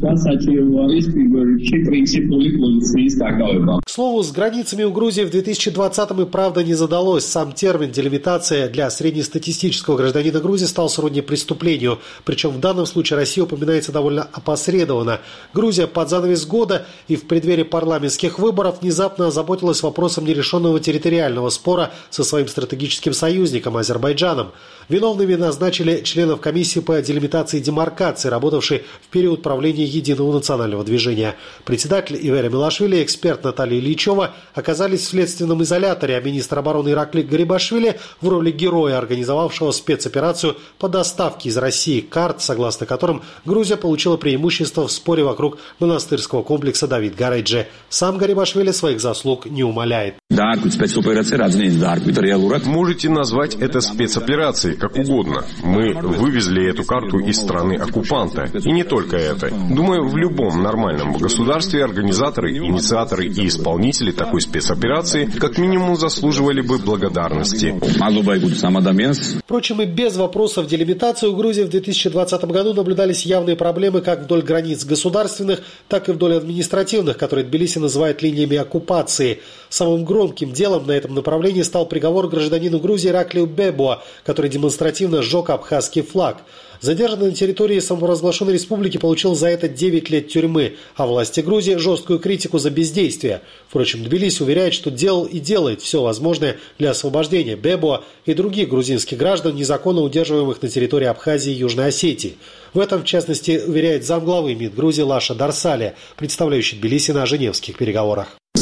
К слову, с границами у Грузии в 2020-м и правда не задалось. Сам термин «делимитация» для среднестатистического гражданина Грузии стал сродни преступлению. Причем в данном случае Россия упоминается довольно опосредованно. Грузия под занавес года и в преддверии парламентских выборов внезапно озаботилась вопросом нерешенного территориального спора со своим стратегическим союзником Азербайджаном. Виновными назначили членов комиссии по делимитации и демаркации, работавшей в период правления Единого национального движения. Председатель Ивера Милашвили и эксперт Наталья Ильичева оказались в следственном изоляторе, а министр обороны Иракли Гарибашвили в роли героя, организовавшего спецоперацию по доставке из России карт, согласно которым Грузия получила преимущество в споре вокруг монастырского комплекса Давид-Гореджи. Сам Гарибашвили своих заслуг не умаляет. Можете назвать это спецоперацией, как угодно. Мы вывезли эту карту из страны оккупанта. И не только это. Думаю, в любом нормальном государстве организаторы, инициаторы и исполнители такой спецоперации как минимум заслуживали бы благодарности. Впрочем, и без вопросов делимитации у Грузии в 2020 году наблюдались явные проблемы как вдоль границ государственных, так и вдоль административных, которые Тбилиси называет линиями оккупации. Самым громким делом на этом направлении стал приговор гражданину Грузии Ираклию Бебуа, который демонстративно сжег абхазский флаг. Задержанный на территории самопровозглашенной республики получил за это 9 лет тюрьмы, а власти Грузии – жесткую критику за бездействие. Впрочем, Тбилиси уверяет, что делал и делает все возможное для освобождения Бебуа и других грузинских граждан, незаконно удерживаемых на территории Абхазии и Южной Осетии. В этом, в частности, уверяет замглавы МИД Грузии Лаша Дарсалия, представляющий Тбилиси на женевских переговорах. К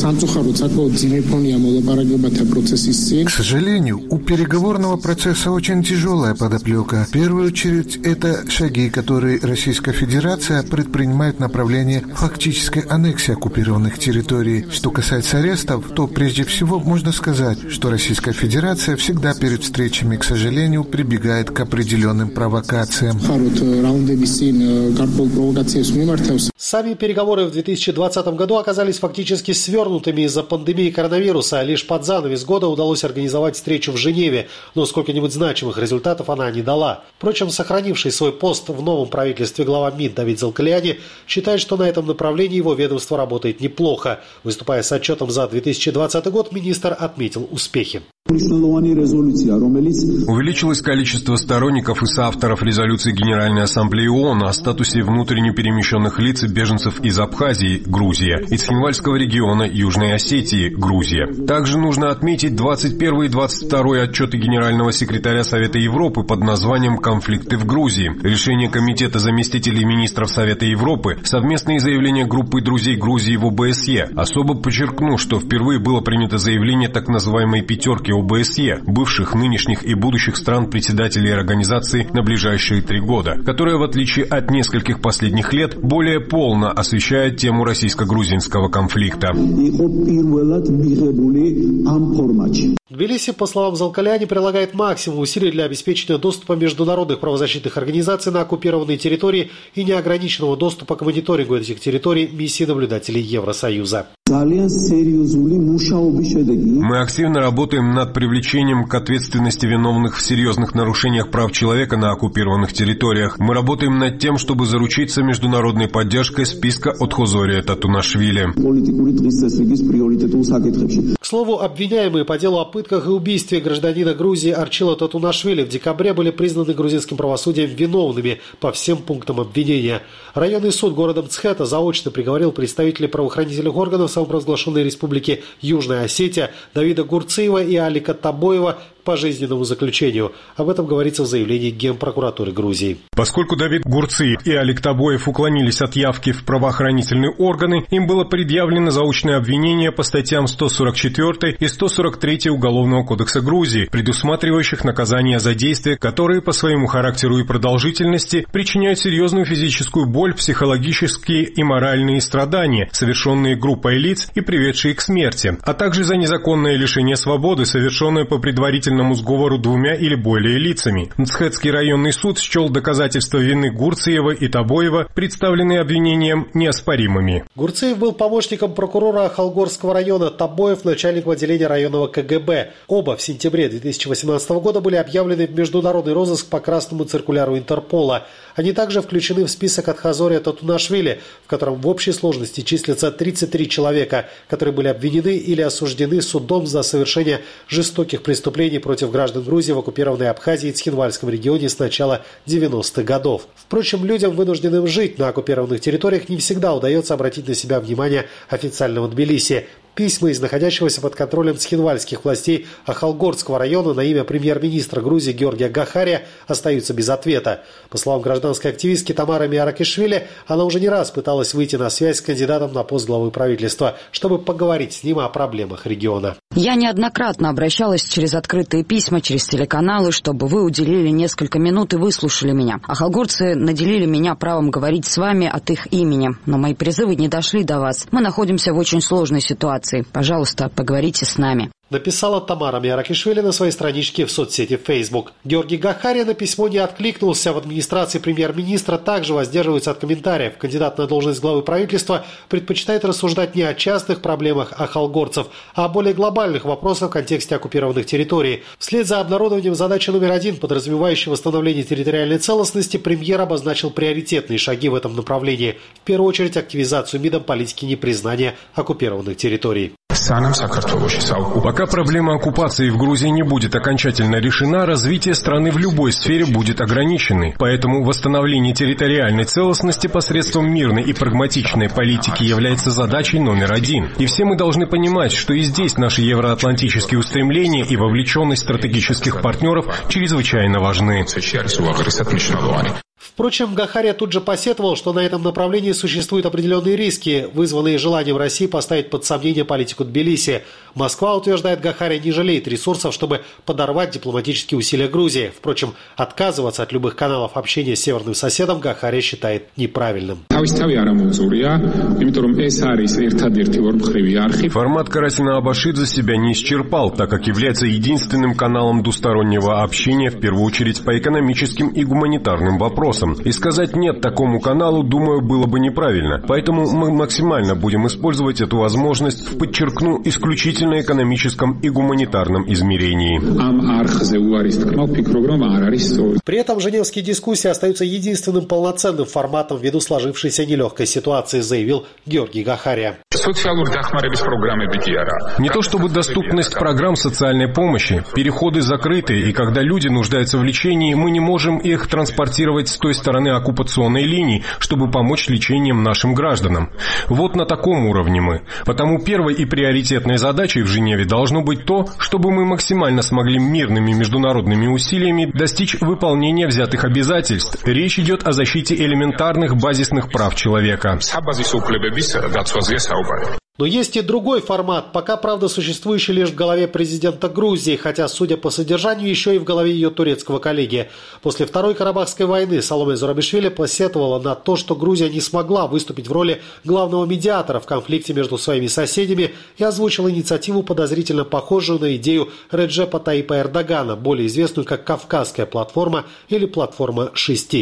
сожалению, у переговорного процесса очень тяжелая подоплека. В первую очередь, это шаги, которые Российская Федерация предпринимает в направлении фактической аннексии оккупированных территорий. Что касается арестов, то прежде всего можно сказать, что Российская Федерация всегда перед встречами, к сожалению, прибегает к определенным провокациям. Сами переговоры в 2020 году оказались фактически свернутыми из-за пандемии коронавируса. Лишь под занавес года удалось организовать встречу в Женеве, но сколько-нибудь значимых результатов она не дала. Впрочем, сохранивший свой пост в новом правительстве глава МИД Давид Залкаляни считает, что на этом направлении его ведомство работает неплохо. Выступая с отчетом за 2020 год, министр отметил успехи. Увеличилось количество сторонников и соавторов резолюции Генеральной Ассамблеи ООН о статусе внутренне перемещенных лиц и беженцев из Абхазии, Грузия, и Цхинвальского региона Южной Осетии, Грузия. Также нужно отметить 21 и 22 отчеты Генерального секретаря Совета Европы под названием «Конфликты в Грузии», решение Комитета заместителей министров Совета Европы, совместные заявления группы друзей Грузии в ОБСЕ. Особо подчеркну, что впервые было принято заявление так называемой «пятерки ОБСЕ», бывших, нынешних и будущих стран-председателей организации на ближайшие 3 года, которая, в отличие от нескольких последних лет, более полно освещает тему российско-грузинского конфликта. Тбилиси, по словам Залкаляни, прилагает максимум усилий для обеспечения доступа международных правозащитных организаций на оккупированные территории и неограниченного доступа к мониторингу этих территорий миссии наблюдателей Евросоюза. Мы активно работаем над привлечением к ответственности виновных в серьезных нарушениях прав человека на оккупированных территориях. Мы работаем над тем, чтобы заручиться международной поддержкой списка Отхозория Татунашвили. К слову, обвиняемые по делу о пытках и убийстве гражданина Грузии Арчила Татунашвили в декабре были признаны грузинским правосудием виновными по всем пунктам обвинения. Районный суд города Мцхета заочно приговорил представителей правоохранительных органов самопровозглашенной республики Южная Осетия Давида Гурциева и Алика Табоева к пожизненному заключению. Об этом говорится в заявлении Генпрокуратуры Грузии. Поскольку Давид Гурциев и Алик Табоев уклонились от явки в правоохранительные органы, им было предъявлено заочное обвинение по статьям 144 и 143 Уголовного кодекса Грузии, предусматривающих наказание за действия, которые по своему характеру и продолжительности причиняют серьезную физическую боль, психологические и моральные страдания, совершенные группой лиц и приведшие к смерти, а также за незаконное лишение свободы, совершенное по предварительному сговору 2 или более лицами. Мцхетский районный суд счел доказательства вины Гурциева и Табоева, представленные обвинением, неоспоримыми. Гурциев был помощником прокурора Ахалгорского района, Табоев – начальником отделения районного КГБ. Оба в сентябре 2018 года были объявлены в международный розыск по красному циркуляру Интерпола. Они также включены в список Отхозория Татунашвили, в котором в общей сложности числятся 33 человека, которые были обвинены или осуждены судом за совершение жестоких преступлений против граждан Грузии в оккупированной Абхазии и Цхинвальском регионе с начала 90-х годов. Впрочем, людям, вынужденным жить на оккупированных территориях, не всегда удается обратить на себя внимание официального Тбилиси. Письма из находящегося под контролем цхинвальских властей Ахалгорского района на имя премьер-министра Грузии Георгия Гахария остаются без ответа. По словам гражданской активистки Тамары Миаракишвили, она уже не раз пыталась выйти на связь с кандидатом на пост главы правительства, чтобы поговорить с ним о проблемах региона. Я неоднократно обращалась через открытые письма, через телеканалы, чтобы вы уделили несколько минут и выслушали меня. Ахалгорцы наделили меня правом говорить с вами от их имени, но мои призывы не дошли до вас. Мы находимся в очень сложной ситуации. ситуации. Пожалуйста, поговорите с нами. Написала Тамара Миаракишвили на своей страничке в соцсети Facebook. Георгий Гахария на письмо не откликнулся. В администрации премьер-министра также воздерживаются от комментариев. Кандидат на должность главы правительства предпочитает рассуждать не о частных проблемах ахалгорцев, а о более глобальных вопросах в контексте оккупированных территорий. Вслед за обнародованием задачи номер 1, подразумевающей восстановление территориальной целостности, премьер обозначил приоритетные шаги в этом направлении. В первую очередь активизацию МИДом политики непризнания оккупированных территорий. Пока проблема оккупации в Грузии не будет окончательно решена, развитие страны в любой сфере будет ограничено. Поэтому восстановление территориальной целостности посредством мирной и прагматичной политики является задачей номер 1. И все мы должны понимать, что и здесь наши евроатлантические устремления и вовлеченность стратегических партнеров чрезвычайно важны. Впрочем, Гахария тут же посетовал, что на этом направлении существуют определенные риски, вызванные желанием России поставить под сомнение политику Тбилиси. Москва, утверждает Гахария, не жалеет ресурсов, чтобы подорвать дипломатические усилия Грузии. Впрочем, отказываться от любых каналов общения с северным соседом Гахария считает неправильным. Формат Карасина-Абашидзе себя не исчерпал, так как является единственным каналом двустороннего общения, в первую очередь по экономическим и гуманитарным вопросам. И сказать «нет» такому каналу, думаю, было бы неправильно. Поэтому мы максимально будем использовать эту возможность, подчеркну, исключительно экономическом и гуманитарном измерении. При этом женевские дискуссии остаются единственным полноценным форматом ввиду сложившейся нелегкой ситуации, заявил Георгий Гахария. Не то чтобы доступность программ социальной помощи, переходы закрыты, и когда люди нуждаются в лечении, мы не можем их транспортировать с той стороны оккупационной линии, чтобы помочь лечением нашим гражданам. Вот на таком уровне мы. Потому первой и приоритетной задачей в Женеве должно быть то, чтобы мы максимально смогли мирными международными усилиями достичь выполнения взятых обязательств. Речь идет о защите элементарных базисных прав человека. Но есть и другой формат, пока, правда, существующий лишь в голове президента Грузии, хотя, судя по содержанию, еще и в голове ее турецкого коллеги. После Второй Карабахской войны Саломе Зурабишвили посетовала на то, что Грузия не смогла выступить в роли главного медиатора в конфликте между своими соседями, и озвучила инициативу, подозрительно похожую на идею Реджепа Таипа Эрдогана, более известную как Кавказская платформа или платформа 6.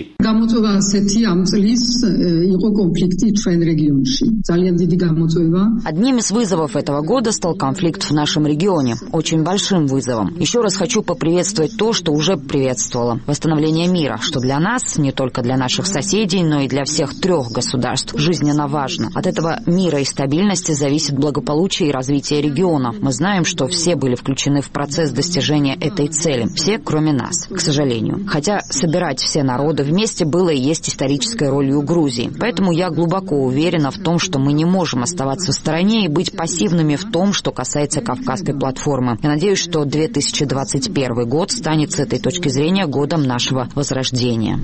Одним из вызовов этого года стал конфликт в нашем регионе. Очень большим вызовом. Еще раз хочу поприветствовать то, что уже приветствовала. Восстановление мира, что для нас, не только для наших соседей, но и для всех 3 государств, жизненно важно. От этого мира и стабильности зависит благополучие и развитие региона. Мы знаем, что все были включены в процесс достижения этой цели. Все, кроме нас, к сожалению. Хотя собирать все народы вместе было и есть исторической ролью Грузии. Поэтому я глубоко уверена в том, что мы не можем оставаться в стороне и быть пассивными в том, что касается Кавказской платформы. Я надеюсь, что 2021 год станет с этой точки зрения годом нашего возрождения.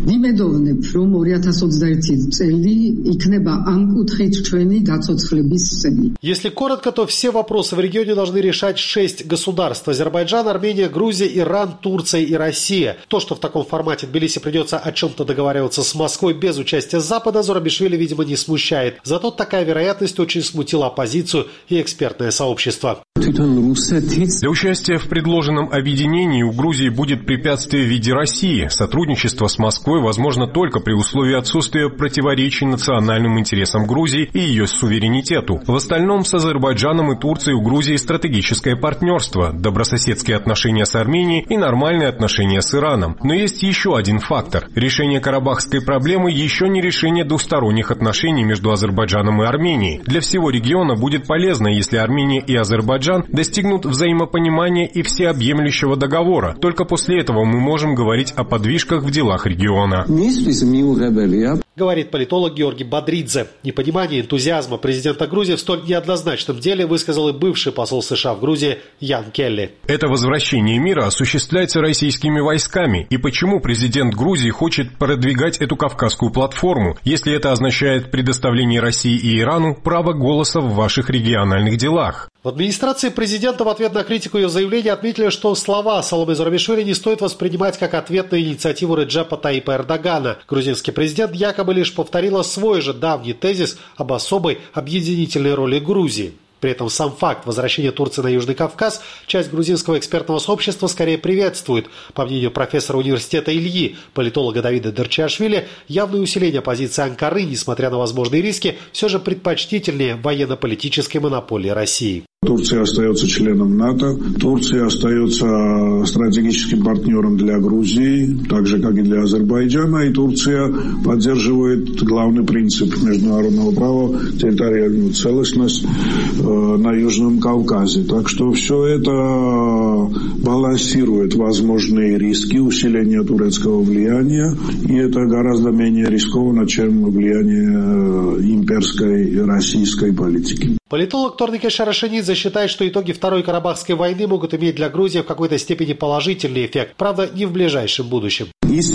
Если коротко, то все вопросы в регионе должны решать 6 государств: Азербайджан, Армения, Грузия, Иран, Турция и Россия. То, что в таком формате Тбилиси придется о чем-то договариваться с Москвой без участия Запада, Зурабишвили, видимо, не смущает. Зато такая вероятность очень смутила оппозицию и экспертное сообщество. Для участия в предложенном объединении у Грузии будет препятствие в виде России. Сотрудничество с Москвой возможно только при условии отсутствия противоречий национальным интересам Грузии и ее суверенитету. В остальном с Азербайджаном и Турцией у Грузии стратегическое партнерство, добрососедские отношения с Арменией и нормальные отношения с Ираном. Но есть еще один фактор. Решение карабахской проблемы еще не решение двусторонних отношений между Азербайджаном и Арменией. Для всего региона будет полезно, если Армения и Азербайджан достигнут взаимопонимания и всеобъемлющего договора. Только после этого мы можем говорить о подвижках в делах региона. Говорит политолог Георгий Бодридзе. Непонимание энтузиазма президента Грузии в столь неоднозначном деле высказал и бывший посол США в Грузии Ян Келли. Это возвращение мира осуществляется российскими войсками. И почему президент Грузии хочет продвигать эту кавказскую платформу, если это означает предоставление России и Ирану права голоса в ваших региональных делах? В администрации президента в ответ на критику ее заявления отметили, что слова Саломе Зурабишвили не стоит воспринимать как ответ на инициативу Реджепа Таипа Эрдогана. Грузинский президент якобы лишь повторила свой же давний тезис об особой объединительной роли Грузии. При этом сам факт возвращения Турции на Южный Кавказ часть грузинского экспертного сообщества скорее приветствует. По мнению профессора университета Ильи, политолога Давида Дерчиашвили, явное усиление позиции Анкары, несмотря на возможные риски, все же предпочтительнее военно-политической монополии России. Турция остается членом НАТО, Турция остается стратегическим партнером для Грузии, так же, как и для Азербайджана, и Турция поддерживает главный принцип международного права, территориальную целостность на Южном Кавказе. Так что все это балансирует возможные риски усиления турецкого влияния, и это гораздо менее рискованно, чем влияние имперской российской политики. Политолог Торнике Шарашенидзе считает, что итоги Второй Карабахской войны могут иметь для Грузии в какой-то степени положительный эффект, правда, не в ближайшем будущем.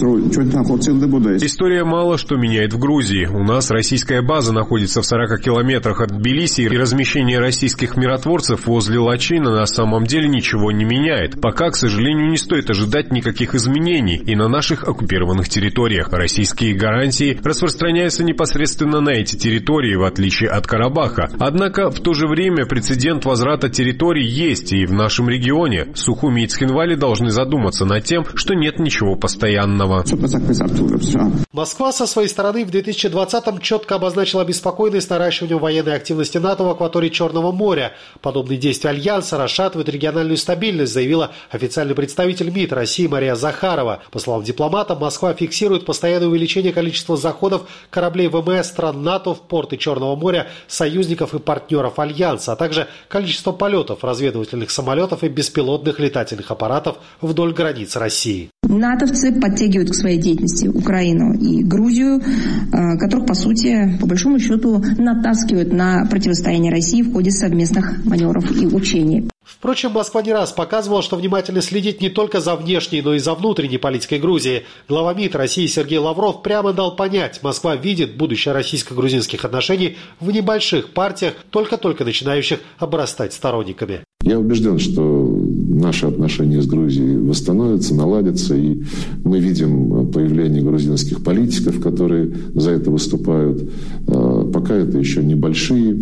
История мало что меняет в Грузии. У нас российская база находится в 40 километрах от Тбилиси, и размещение российских миротворцев возле Лачина на самом деле ничего не меняет. Пока, к сожалению, не стоит ожидать никаких изменений и на наших оккупированных территориях. Российские гарантии распространяются непосредственно на эти территории, в отличие от Карабаха. Однако, в то же время, прецедент возврата территорий есть и в нашем регионе. Сухуми и Цхинвали должны задуматься над тем, что нет ничего постоянного. Москва со своей стороны в 2020-м четко обозначила обеспокоенность наращиванием военной активности НАТО в акватории Черного моря. Подобные действия Альянса расшатывают региональную стабильность, заявила официальный представитель МИД России Мария Захарова. По словам дипломата, Москва фиксирует постоянное увеличение количества заходов кораблей ВМС стран НАТО в порты Черного моря, союзников и партнеров Альянса, а также количество полетов разведывательных самолетов и беспилотных летательных аппаратов вдоль границ России. Натовцы подтягивают к своей деятельности Украину и Грузию, которых, по сути, по большому счету, натаскивают на противостояние России в ходе совместных маневров и учений. Впрочем, Москва не раз показывала, что внимательно следит не только за внешней, но и за внутренней политикой Грузии. Глава МИД России Сергей Лавров прямо дал понять, Москва видит будущее российско-грузинских отношений в небольших партиях, только-только начинающих обрастать сторонниками. Я убежден, что наши отношения с Грузией восстановятся, наладятся, и мы видим появление грузинских политиков, которые за это выступают. Пока это еще небольшие,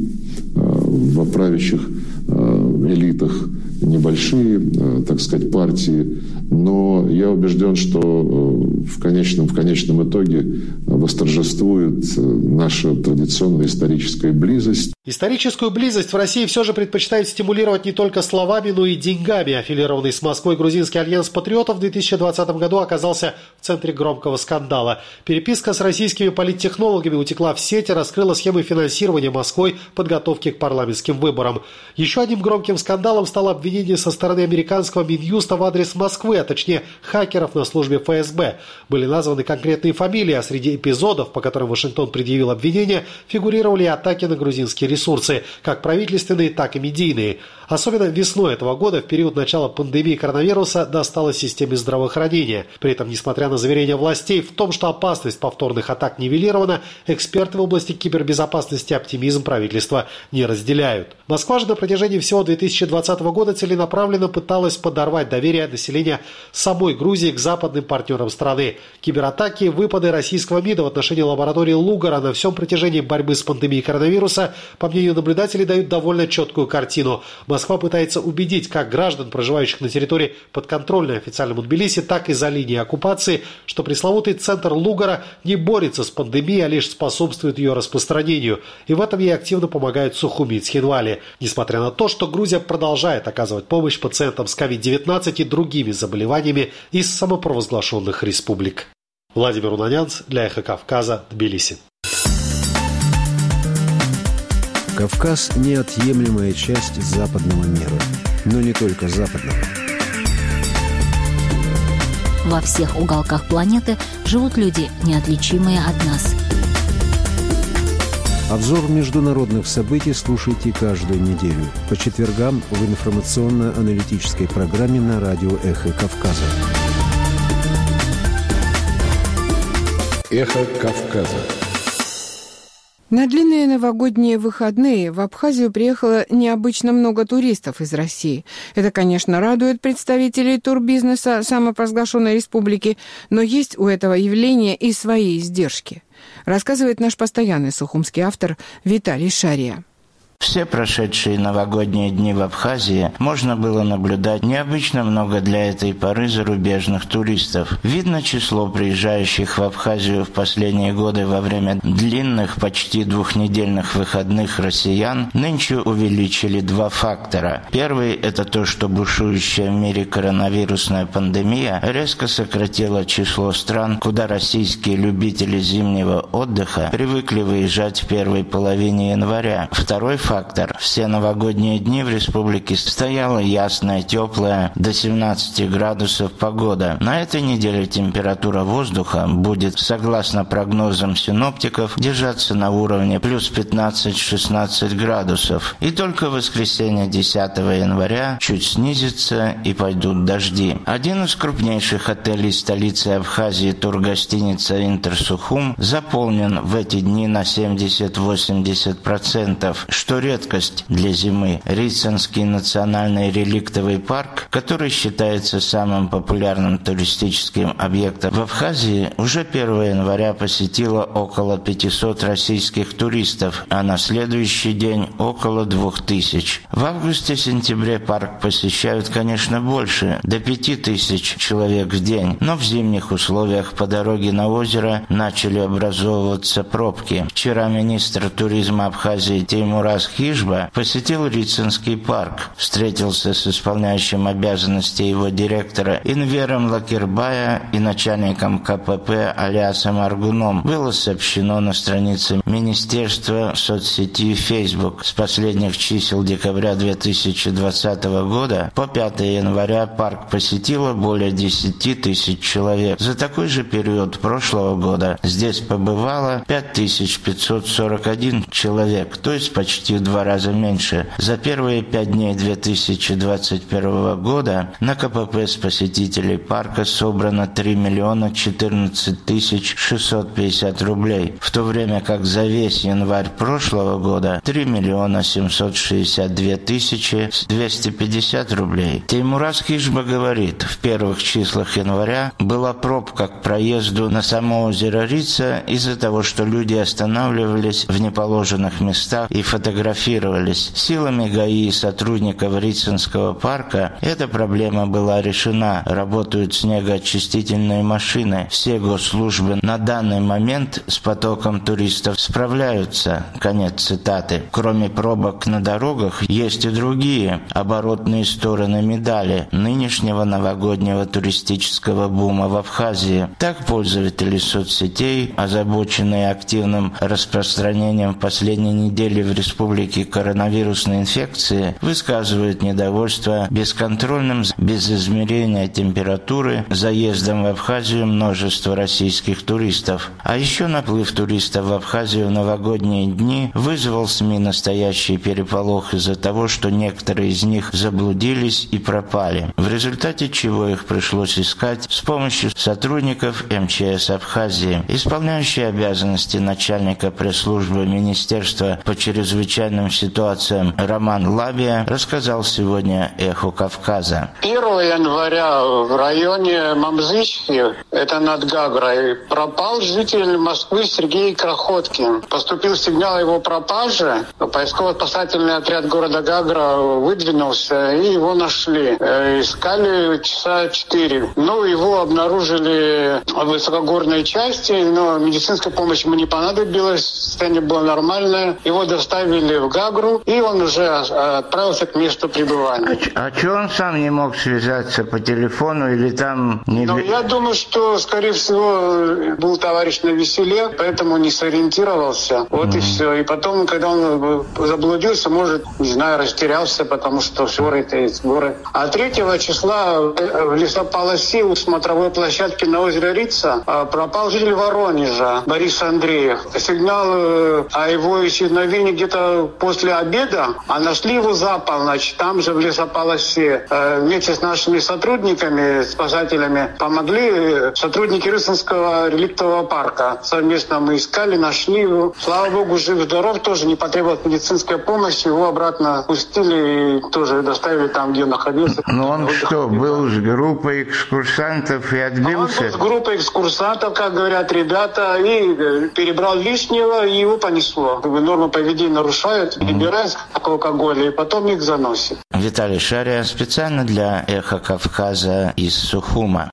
в правящих элитах небольшие, так сказать, партии, но я убежден, что в конечном итоге восторжествует наша традиционная историческая близость. Историческую близость в России все же предпочитает стимулировать не только словами, но и деньгами. Аффилированный с Москвой грузинский альянс патриотов в 2020 году оказался в центре громкого скандала. Переписка с российскими политтехнологами утекла в сеть и раскрыла схемы финансирования Москвой подготовки к парламентским выборам. Еще одним громким скандалом стало обвинение со стороны американского Минюста в адрес Москвы, а точнее хакеров на службе ФСБ. Были названы конкретные фамилии, а среди эпизодов, по которым Вашингтон предъявил обвинения, фигурировали атаки на грузинские ресурсы, как правительственные, так и медийные. Особенно весной этого года, в период начала пандемии коронавируса, досталось системе здравоохранения. При этом, несмотря на заверения властей в том, что опасность повторных атак нивелирована, эксперты в области кибербезопасности оптимизм правительства не разделяют. Москва же на протяжении всего 2020 года целенаправленно пыталась подорвать доверие населения самой Грузии к западным партнерам страны. Кибератаки, выпады российского МИДа в отношении лаборатории Лугара на всем протяжении борьбы с пандемией коронавируса, по мнению наблюдателей, дают довольно четкую картину. Москва пытается убедить как граждан, проживающих на территории подконтрольной официальному Тбилиси, так и за линией оккупации, что пресловутый центр Лугара не борется с пандемией, а лишь способствует ее распространению. И в этом ей активно помогают Сухуми и Цхинвали. Несмотря на то, что Грузия продолжает оказывать помощь пациентам с COVID-19 и другими заболеваниями из самопровозглашенных республик. Владимир Унанянц для Эхо Кавказа, Тбилиси. Кавказ – неотъемлемая часть западного мира, но не только западного. Во всех уголках планеты живут люди, неотличимые от нас. Обзор международных событий слушайте каждую неделю по четвергам в информационно-аналитической программе на радио «Эхо Кавказа». «Эхо Кавказа». На длинные новогодние выходные в Абхазию приехало необычно много туристов из России. Это, конечно, радует представителей турбизнеса самопровозглашенной республики, но есть у этого явления и свои издержки, рассказывает наш постоянный сухумский автор Виталий Шария. Все прошедшие новогодние дни в Абхазии можно было наблюдать необычно много для этой поры зарубежных туристов. Видно, число приезжающих в Абхазию в последние годы во время длинных, почти двухнедельных выходных россиян нынче увеличили два фактора. Первый – это то, что бушующая в мире коронавирусная пандемия резко сократила число стран, куда российские любители зимнего отдыха привыкли выезжать в первой половине января. Второй фактор. Все новогодние дни в республике стояла ясная, теплая, до 17 градусов погода. На этой неделе температура воздуха будет, согласно прогнозам синоптиков, держаться на уровне плюс 15-16 градусов. И только в воскресенье 10 января чуть снизится и пойдут дожди. Один из крупнейших отелей столицы Абхазии, тургостиница «Интерсухум», заполнен в эти дни на 70-80%, что редкость для зимы. Рицинский национальный реликтовый парк, который считается самым популярным туристическим объектом в Абхазии, уже 1 января посетило около 500 российских туристов, а на следующий день около 2000. В августе-сентябре парк посещают, конечно, больше, до 5000 человек в день, но в зимних условиях по дороге на озеро начали образовываться пробки. Вчера министр туризма Абхазии Теймураз Хижба посетил Рицинский парк, встретился с исполняющим обязанности его директора Инвером Лакирбая и начальником КПП Алиасом Аргуном. Было сообщено на странице Министерства в соцсети Facebook. С последних чисел декабря 2020 года по 5 января парк посетило более 10 тысяч человек. За такой же период прошлого года здесь побывало 5541 человек, то есть почти в 2 раза меньше. За первые 5 дней 2021 года на КПП с посетителей парка собрано 3 миллиона 14 тысяч 650 рублей, в то время как за весь январь прошлого года 3 миллиона 762 тысячи 250 рублей. Теймураз Хижба говорит, в первых числах января была пробка к проезду на само озеро Рица из-за того, что люди останавливались в неположенных местах и фотографировались. Силами ГАИ и сотрудников Рицинского парка эта проблема была решена. Работают снегоочистительные машины. Все госслужбы на данный момент с потоком туристов справляются. Конец цитаты. Кроме пробок на дорогах, есть и другие оборотные стороны медали нынешнего новогоднего туристического бума в Абхазии. Так пользователи соцсетей, озабоченные активным распространением в последние недели в республике коронавирусной инфекции, высказывают недовольство бесконтрольным, без измерения температуры, заездом в Абхазию множества российских туристов. А еще наплыв туристов в Абхазию в новогодние дни вызвал в СМИ настоящий переполох из-за того, что некоторые из них заблудились и пропали, в результате чего их пришлось искать с помощью сотрудников МЧС Абхазии. Исполняющий обязанности начальника пресс-службы Министерства по чрезвычайным ситуациям Роман Лабия рассказал сегодня «Эхо Кавказа». 1 января в районе Мамзычки, это над Гагрой, пропал житель Москвы Сергей Крохоткин. Поступил сигнал о его пропаже. Поисково-спасательный отряд города Гагра выдвинулся и его нашли. Искали часа 4. Но его обнаружили в высокогорной части, но медицинской помощи ему не понадобилось. Состояние было нормальное. Его доставили в Гагру, и он уже отправился к месту пребывания. А что он сам не мог связаться по телефону или там... Я думаю, что, скорее всего, был товарищ на веселе, поэтому не сориентировался. Вот и все. И потом, когда он заблудился, может, не знаю, растерялся, потому что все это из горы. А 3 числа в лесополосе у смотровой площадки на озере Рица пропал житель Воронежа Борис Андреев. Сигнал о его исчезновении где-то после обеда, а нашли его за полночь, там же в лесополосе. Вместе с нашими сотрудниками, спасателями, помогли сотрудники Рицинского реликтового парка. Совместно мы искали, нашли его. Слава богу, жив-здоров, тоже не потребовалась медицинская помощь. Его обратно пустили и тоже доставили там, где находился. Но он что, был с группой экскурсантов и отбился? Он был с группой экскурсантов, как говорят ребята, и перебрал лишнего, и его понесло. Норму поведения нарушал. бухают, прибирают алкоголь и потом их заносят. Виталий Шария специально для «Эхо Кавказа» из Сухума.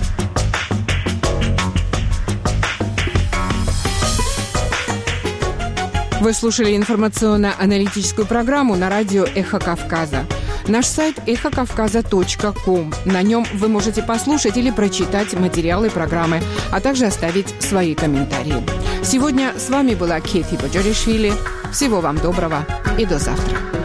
Вы слушали информационно-аналитическую программу на радио «Эхо Кавказа». Наш сайт эхокавказа.ком. На нем вы можете послушать или прочитать материалы программы, а также оставить свои комментарии. Сегодня с вами была Кети Боджоришвили. Всего вам доброго и до завтра.